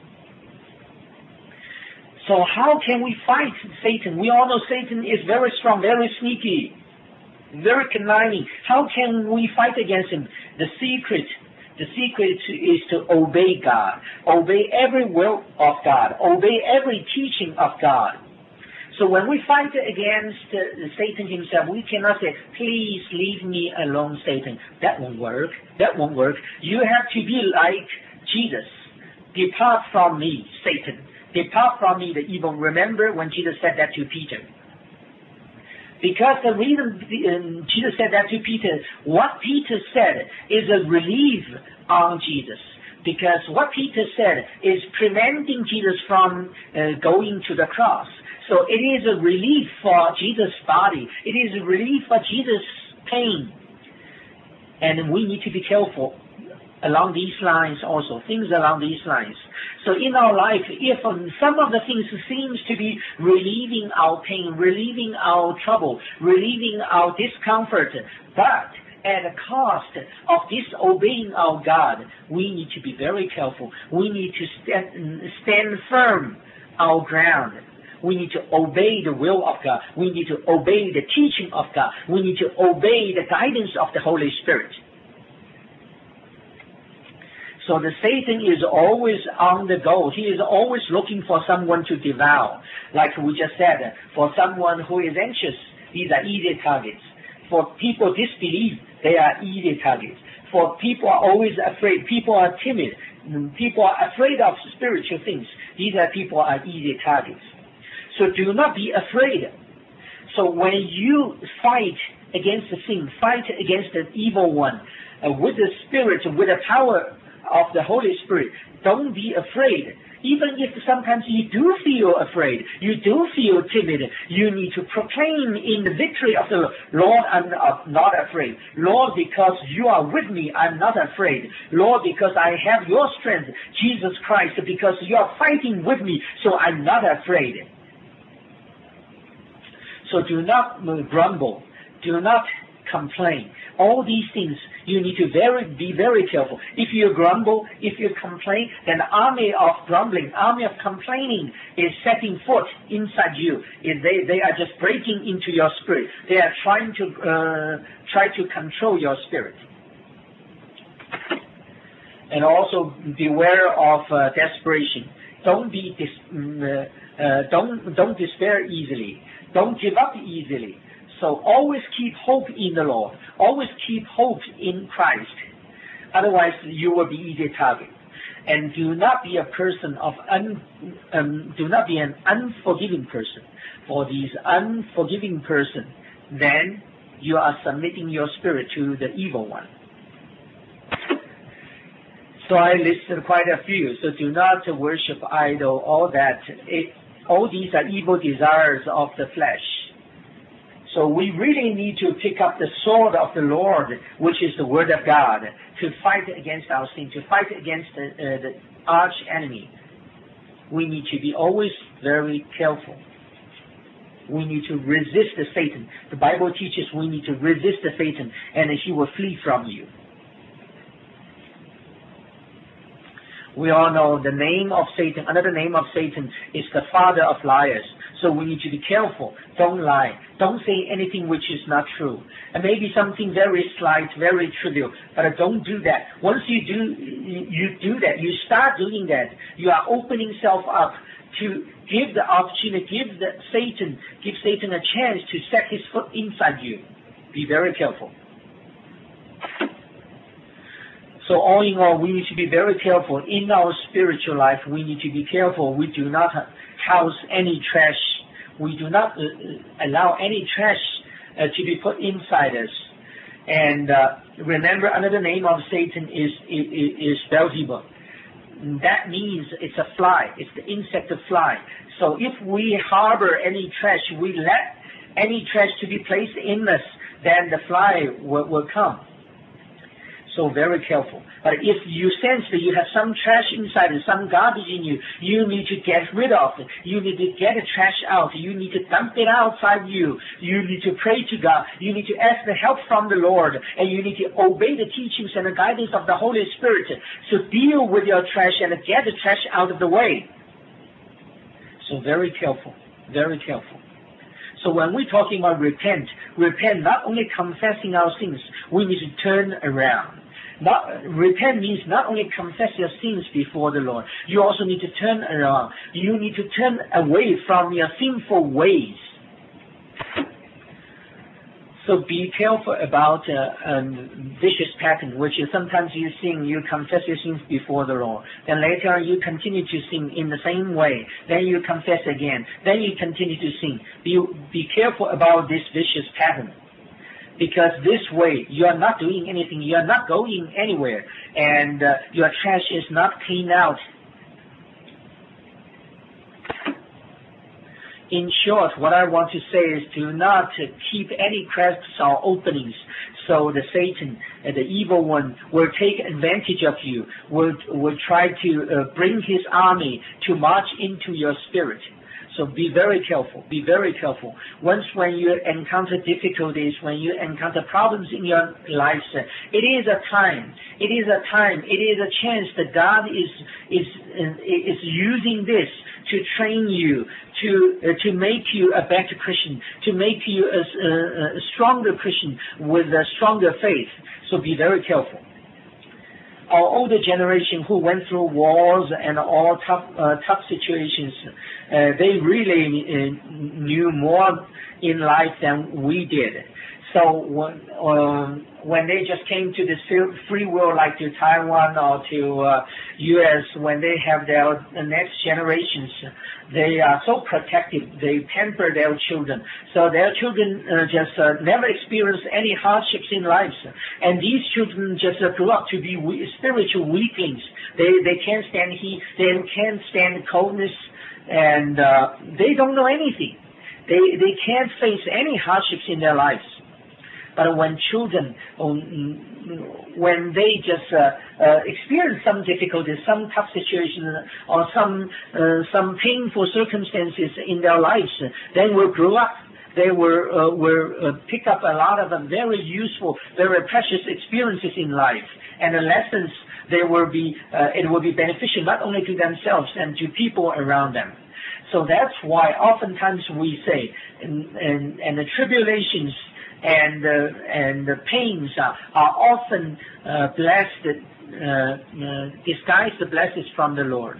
So how can we fight Satan? We all know Satan is very strong, very sneaky, very conniving. How can we fight against him? The secret The secret is to obey God, obey every will of God, obey every teaching of God. So when we fight against uh, Satan himself, we cannot say, please leave me alone, Satan. That won't work. That won't work. You have to be like Jesus. Depart from me, Satan. Depart from me, the evil. Remember when Jesus said that to Peter. Because the reason um, Jesus said that to Peter, what Peter said is a relief on Jesus. Because what Peter said is preventing Jesus from uh, going to the cross. So it is a relief for Jesus' body. It is a relief for Jesus' pain. And we need to be careful along these lines also, things along these lines. So in our life, if um, some of the things seems to be relieving our pain, relieving our trouble, relieving our discomfort, but at the cost of disobeying our God, we need to be very careful. We need to stand, stand firm our ground. We need to obey the will of God. We need to obey the teaching of God. We need to obey the guidance of the Holy Spirit. So the Satan is always on the go. He is always looking for someone to devour. Like we just said, for someone who is anxious, these are easy targets. For people disbelieve, they are easy targets. For people are always afraid, people are timid, people are afraid of spiritual things, these are people are easy targets. So do not be afraid. So when you fight against the sin, fight against the evil one, uh, with the spirit, with the power of the Holy Spirit. Don't be afraid. Even if sometimes you do feel afraid, you do feel timid, you need to proclaim in the victory of the Lord, I'm not afraid. Lord, because you are with me, I'm not afraid. Lord, because I have your strength, Jesus Christ, because you are fighting with me, so I'm not afraid. So do not grumble. Do not complain. All these things you need to very be very careful. If you grumble, if you complain, then the army of grumbling, army of complaining is setting foot inside you. If they, they are just breaking into your spirit. They are trying to uh, try to control your spirit. And also beware of uh, desperation. Don't be dis, uh, uh, don't don't despair easily. Don't give up easily. So always keep hope in the Lord. Always keep hope in Christ. Otherwise, you will be easy target. And do not be a person of un, um, do not be an unforgiving person. For these unforgiving person, then you are submitting your spirit to the evil one. So I listed quite a few. So do not worship idol. All that. It, all these are evil desires of the flesh. So we really need to pick up the sword of the Lord, which is the Word of God, to fight against our sin, to fight against the, uh, the arch enemy. We need to be always very careful. We need to resist the Satan. The Bible teaches we need to resist the Satan, and he will flee from you. We all know the name of Satan, another name of Satan is the father of liars. So we need to be careful. Don't lie. Don't say anything which is not true. And maybe something very slight, very trivial, but don't do that. Once you do, you do that, you start doing that, you are opening yourself up to give the opportunity, give the Satan, give Satan a chance to set his foot inside you. Be very careful. So all in all, we need to be very careful. In our spiritual life, we need to be careful. We do not house any trash. We do not uh, allow any trash uh, to be put inside us. And uh, remember, another name of Satan is, is, is Beelzebub. That means it's a fly. It's the insect of fly. So if we harbor any trash, we let any trash to be placed in us, then the fly will, will come. So very careful. But if you sense that you have some trash inside and some garbage in you, you need to get rid of it. You need to get the trash out. You need to dump it outside you. You need to pray to God. You need to ask the help from the Lord. And you need to obey the teachings and the guidance of the Holy Spirit. So deal with your trash and get the trash out of the way. So very careful. Very careful. So when we're talking about repent, repent not only confessing our sins, we need to turn around. Not, repent means not only confess your sins before the Lord, you also need to turn around. You need to turn away from your sinful ways. So be careful about uh, um, vicious pattern, which is sometimes you sin, you confess your sins before the Lord. Then later you continue to sin in the same way. Then you confess again. Then you continue to sin. Be, be careful about this vicious pattern. Because this way, you are not doing anything, you are not going anywhere, and uh, your trash is not cleaned out. In short, what I want to say is do not uh, keep any cracks or openings, so the Satan, uh, the evil one, will take advantage of you, will, will try to uh, bring his army to march into your spirit. So be very careful, be very careful. Once when you encounter difficulties, when you encounter problems in your life, it is a time, it is a time, it is a chance that God is, is, is using this to train you, to, uh, to make you a better Christian, to make you a, a, a stronger Christian with a stronger faith. So be very careful. Our older generation who went through wars and all tough, uh, tough situations, uh, they really uh, knew more in life than we did. So when um, when they just came to this free world, like to Taiwan or to uh, U S, when they have their the next generations, they are so protective. They pamper their children, so their children uh, just uh, never experience any hardships in life. And these children just uh, grew up to be we- spiritual weaklings. They they can't stand heat. They can't stand coldness, and uh, they don't know anything. They they can't face any hardships in their lives. But when children, when they just uh, uh, experience some difficulties, some tough situations, or some uh, some painful circumstances in their lives, they will grow up. They will uh, will uh, pick up a lot of uh, very useful, very precious experiences in life, and the lessons they will be. Uh, it will be beneficial not only to themselves and to people around them. So that's why oftentimes we say, and and, and the tribulations and uh, and the pains are, are often uh, blessed, uh, uh, disguised the blessings from the Lord.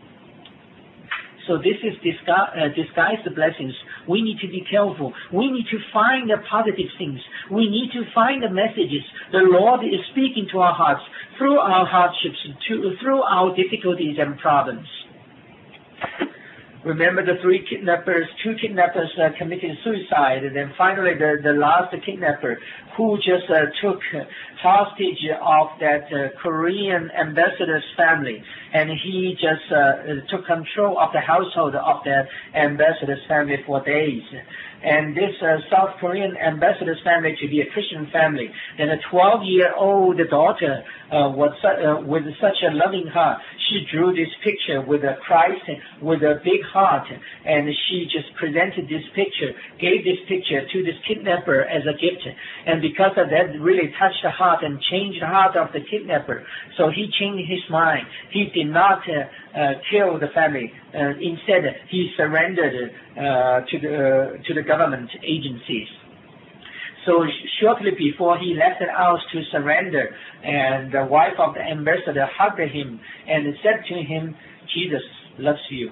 So this is disgu- uh, disguised blessings. We need to be careful. We need to find the positive things. We need to find the messages. The Lord is speaking to our hearts through our hardships, to, through our difficulties and problems. Remember the three kidnappers, two kidnappers uh, committed suicide, and then finally the, the last kidnapper who just uh, took hostage of that uh, Korean ambassador's family, and he just uh, took control of the household of the ambassador's family for days. And this uh, South Korean ambassador's family to be a Christian family. And a twelve-year-old daughter uh, was uh, with such a loving heart. She drew this picture with a Christ with a big heart, and she just presented this picture, gave this picture to this kidnapper as a gift. And because of that, really touched the heart and changed the heart of the kidnapper. So he changed his mind. He did not uh, uh, kill the family. Uh, instead, he surrendered uh, to the uh, to the government agencies. So shortly before he left the house to surrender, and the wife of the ambassador hugged him and said to him, "Jesus loves you."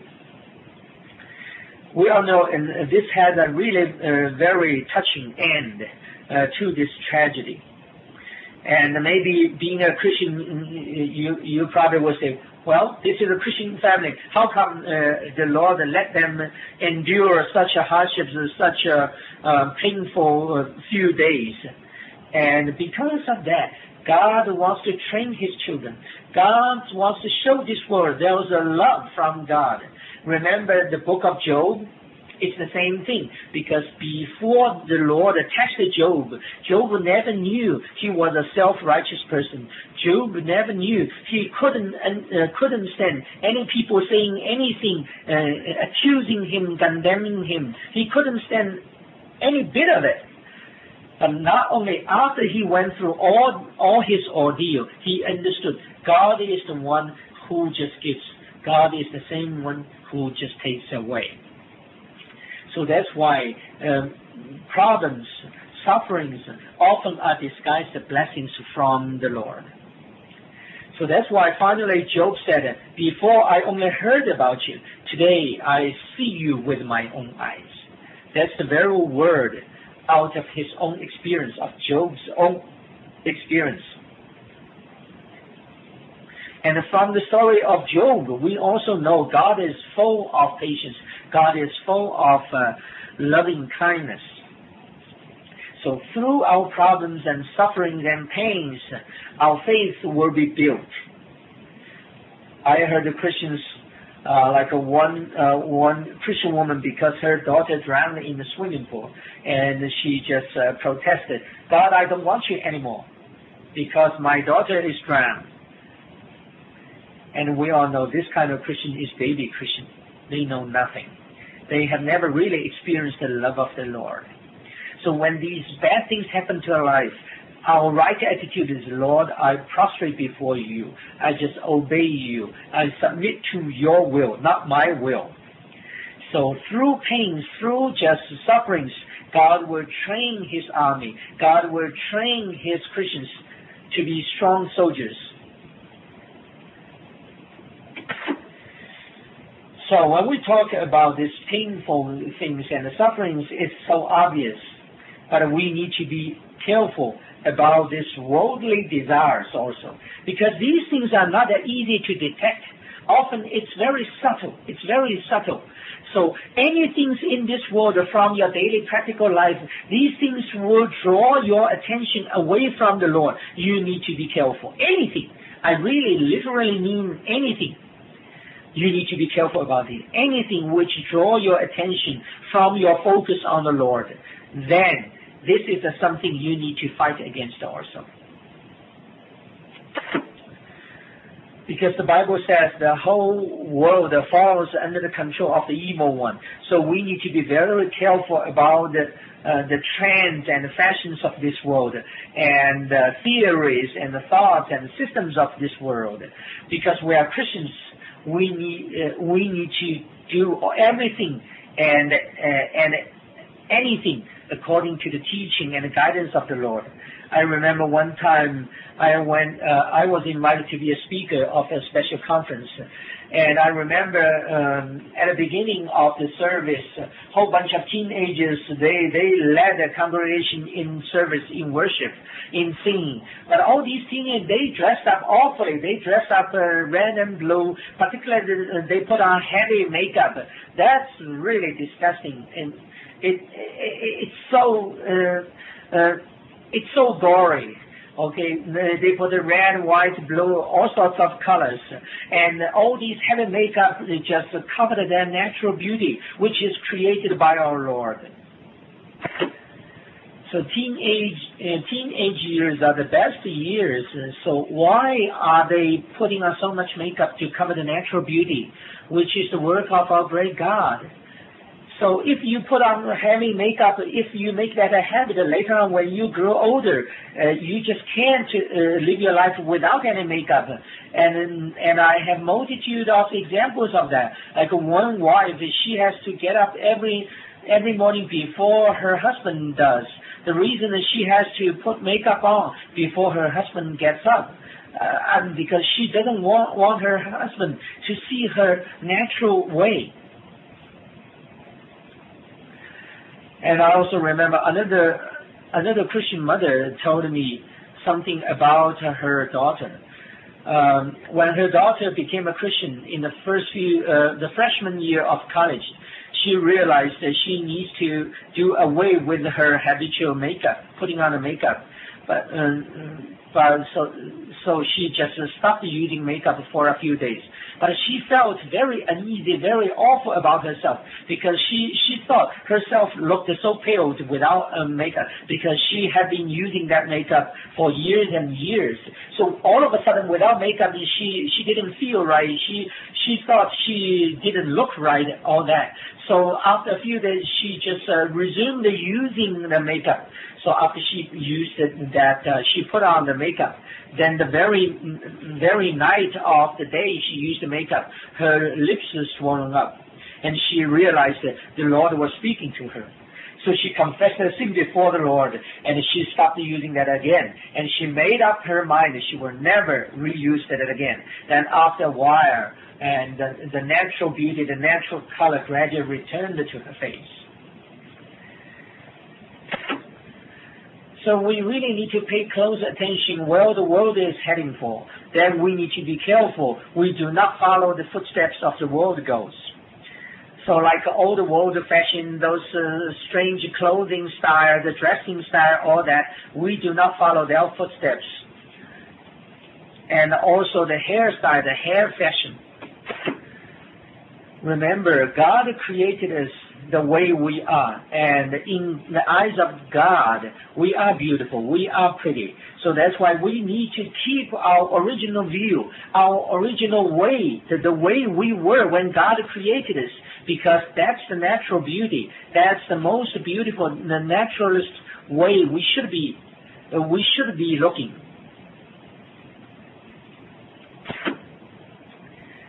We all know, and this has a really uh, very touching end uh, to this tragedy. And maybe being a Christian, you you probably will say, well, this is a Christian family. How come uh, the Lord let them endure such a hardships, such a uh, painful uh, few days? And because of that, God wants to train His children. God wants to show this world there was a love from God. Remember the book of Job? It's the same thing, because before the Lord tested Job, Job never knew he was a self-righteous person. Job never knew he couldn't uh, couldn't stand any people saying anything, uh, accusing him, condemning him. He couldn't stand any bit of it. But not only after he went through all all his ordeal, he understood God is the one who just gives. God is the same one who just takes away. So that's why um, problems, sufferings often are disguised as blessings from the Lord. So that's why finally Job said, "Before I only heard about you, today I see you with my own eyes." That's the very word out of his own experience, of Job's own experience. And from the story of Job, we also know God is full of patience. God is full of uh, loving kindness. So through our problems and sufferings and pains, our faith will be built. I heard the Christians, uh, like a one uh, one Christian woman, because her daughter drowned in the swimming pool, and she just uh, protested, "God, I don't want you anymore, because my daughter is drowned." And we all know this kind of Christian is baby Christian. They know nothing. They have never really experienced the love of the Lord. So when these bad things happen to our life, our right attitude is, "Lord, I prostrate before you. I just obey you. I submit to your will, not my will." So through pains, through just sufferings, God will train His army. God will train His Christians to be strong soldiers. So when we talk about these painful things and the sufferings, it's so obvious. but we need to be careful about these worldly desires also, because these things are not that easy to detect. Often it's very subtle. It's very subtle. So anything in this world from your daily practical life, these things will draw your attention away from the Lord. You need to be careful. Anything. I really literally mean anything. You need to be careful about it. Anything which draw your attention from your focus on the Lord, then this is something you need to fight against also. Because the Bible says the whole world falls under the control of the evil one. So we need to be very careful about the, uh, the trends and the fashions of this world, and uh, theories and the thoughts and systems of this world. Because we are Christians, we need uh, we need to do everything and uh, and anything according to the teaching and the guidance of the Lord. I remember one time I went, uh, I was invited to be a speaker of a special conference, and I remember um, at the beginning of the service, a whole bunch of teenagers, they, they led the congregation in service, in worship, in singing. But all these teenagers, they dressed up awfully. They dressed up uh, red and blue, particularly they put on heavy makeup. That's really disgusting, and it, it it's so uh, uh, it's so gory. Okay, they put the red, white, blue, all sorts of colors, and all these heavy makeup they just cover their natural beauty, which is created by our Lord. So teenage uh, teenage years are the best years. So why are they putting on so much makeup to cover the natural beauty, which is the work of our great God? So if you put on heavy makeup, if you make that a habit, later on when you grow older, uh, you just can't uh, live your life without any makeup. And and I have multitude of examples of that. Like one wife, she has to get up every every morning before her husband does. The reason is she has to put makeup on before her husband gets up. Uh, and because she doesn't want, want her husband to see her natural way. And I also remember another another Christian mother told me something about her daughter. Um, when her daughter became a Christian in the first few, uh, the freshman year of college, she realized that she needs to do away with her habitual makeup, putting on the makeup. But, um, but so so she just stopped using makeup for a few days. But she felt very uneasy, very awful about herself, because she, she thought herself looked so pale without um, makeup, because she had been using that makeup for years and years. So all of a sudden, without makeup, she, she didn't feel right. She, she thought she didn't look right, all that. So after a few days, she just uh, resumed using the makeup. So after she used it, that, uh, she put on the makeup. Then the very, very night of the day she used the makeup, her lips were swollen up, and she realized that the Lord was speaking to her. So she confessed her sin before the Lord, and she stopped using that again. And she made up her mind that she will never reuse that again. Then after a while, and the, the natural beauty, the natural color gradually returned to her face. So we really need to pay close attention where the world is heading for. Then we need to be careful. We do not follow the footsteps of the world goes. So like all the world fashion, those uh, strange clothing style, the dressing style, all that, we do not follow their footsteps. And also the hairstyle, the hair fashion. Remember, God created us the way we are, and in the eyes of God, we are beautiful, we are pretty. So that's why we need to keep our original view, our original way, the, the way we were when God created us, because that's the natural beauty. That's the most beautiful, the naturalist way we should be, uh, we should be looking.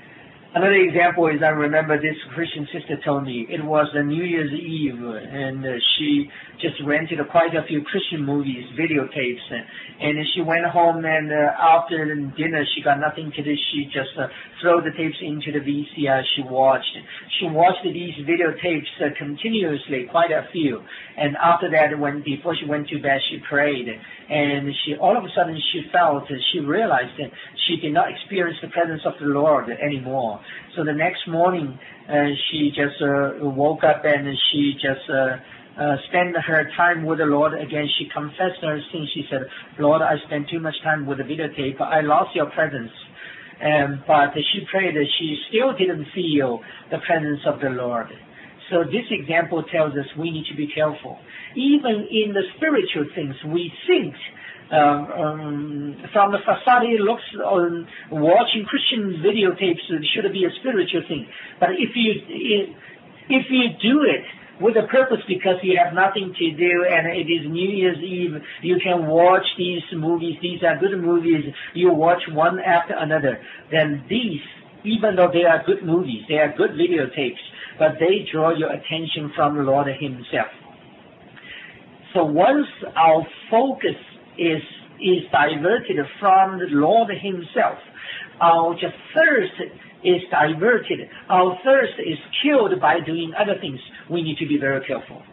Another example is I remember this Christian sister told me it was a New Year's Eve, and uh, she just rented quite a few Christian movies, videotapes, and, and she went home, and uh, after dinner she got nothing to do. She just uh, threw the tapes into the V C R. She watched. She watched these videotapes uh, continuously, quite a few. And after that, when before she went to bed, she prayed, and she all of a sudden she felt, she realized that she did not experience the presence of the Lord anymore. So the next morning, uh, she just uh, woke up and she just uh, uh, spent her time with the Lord again. She confessed her sin. She said, Lord, I spent too much time with the videotape. I lost your presence. Um, but she prayed that she still didn't feel the presence of the Lord. So this example tells us we need to be careful. Even in the spiritual things, we think Um, um, from the facade it looks on watching Christian videotapes should be a spiritual thing. But if you if you do it with a purpose because you have nothing to do and it is New Year's Eve, you can watch these movies. These are good movies. You watch one after another. Then these, even though they are good movies, they are good videotapes, but they draw your attention from the Lord Himself. So once our focus is is diverted from the Lord Himself, our just thirst is diverted, our thirst is killed by doing other things, we need to be very careful.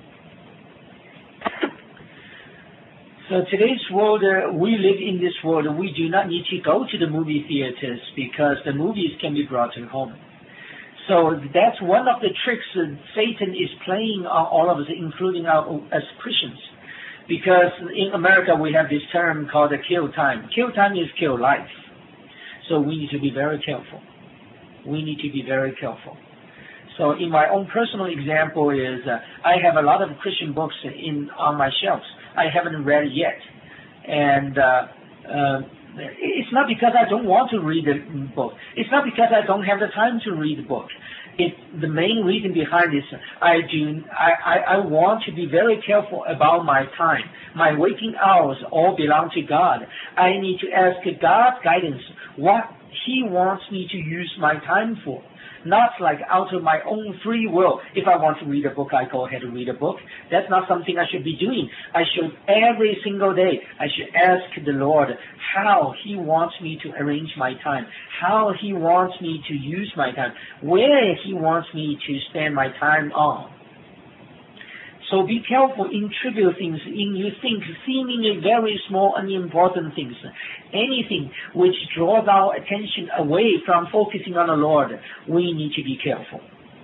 So today's world, uh, we live in this world, we do not need to go to the movie theaters because the movies can be brought to home. So that's one of the tricks that Satan is playing on all of us, including our, as Christians. Because in America we have this term called a kill time. Kill time is kill life. So we need to be very careful. We need to be very careful. So in my own personal example is uh, I have a lot of Christian books in on my shelves. I haven't read yet. And uh, uh, it's not because I don't want to read the book. It's not because I don't have the time to read the book. It, the main reason behind this, I do, I, I, I want to be very careful about my time. My waking hours all belong to God. I need to ask God's guidance, what He wants me to use my time for. Not like out of my own free will. If I want to read a book, I go ahead and read a book. That's not something I should be doing. I should, every single day, I should ask the Lord how He wants me to arrange my time, how He wants me to use my time, where He wants me to spend my time on. So be careful in trivial things, in you think seemingly very small, unimportant things. Anything which draws our attention away from focusing on the Lord, we need to be careful.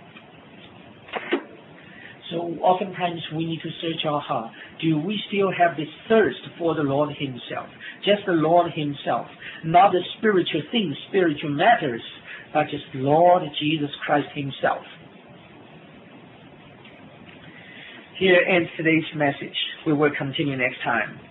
So oftentimes we need to search our heart. Do we still have this thirst for the Lord Himself? Just the Lord Himself. Not the spiritual things, spiritual matters, but just Lord Jesus Christ Himself. Here ends today's message. We will continue next time.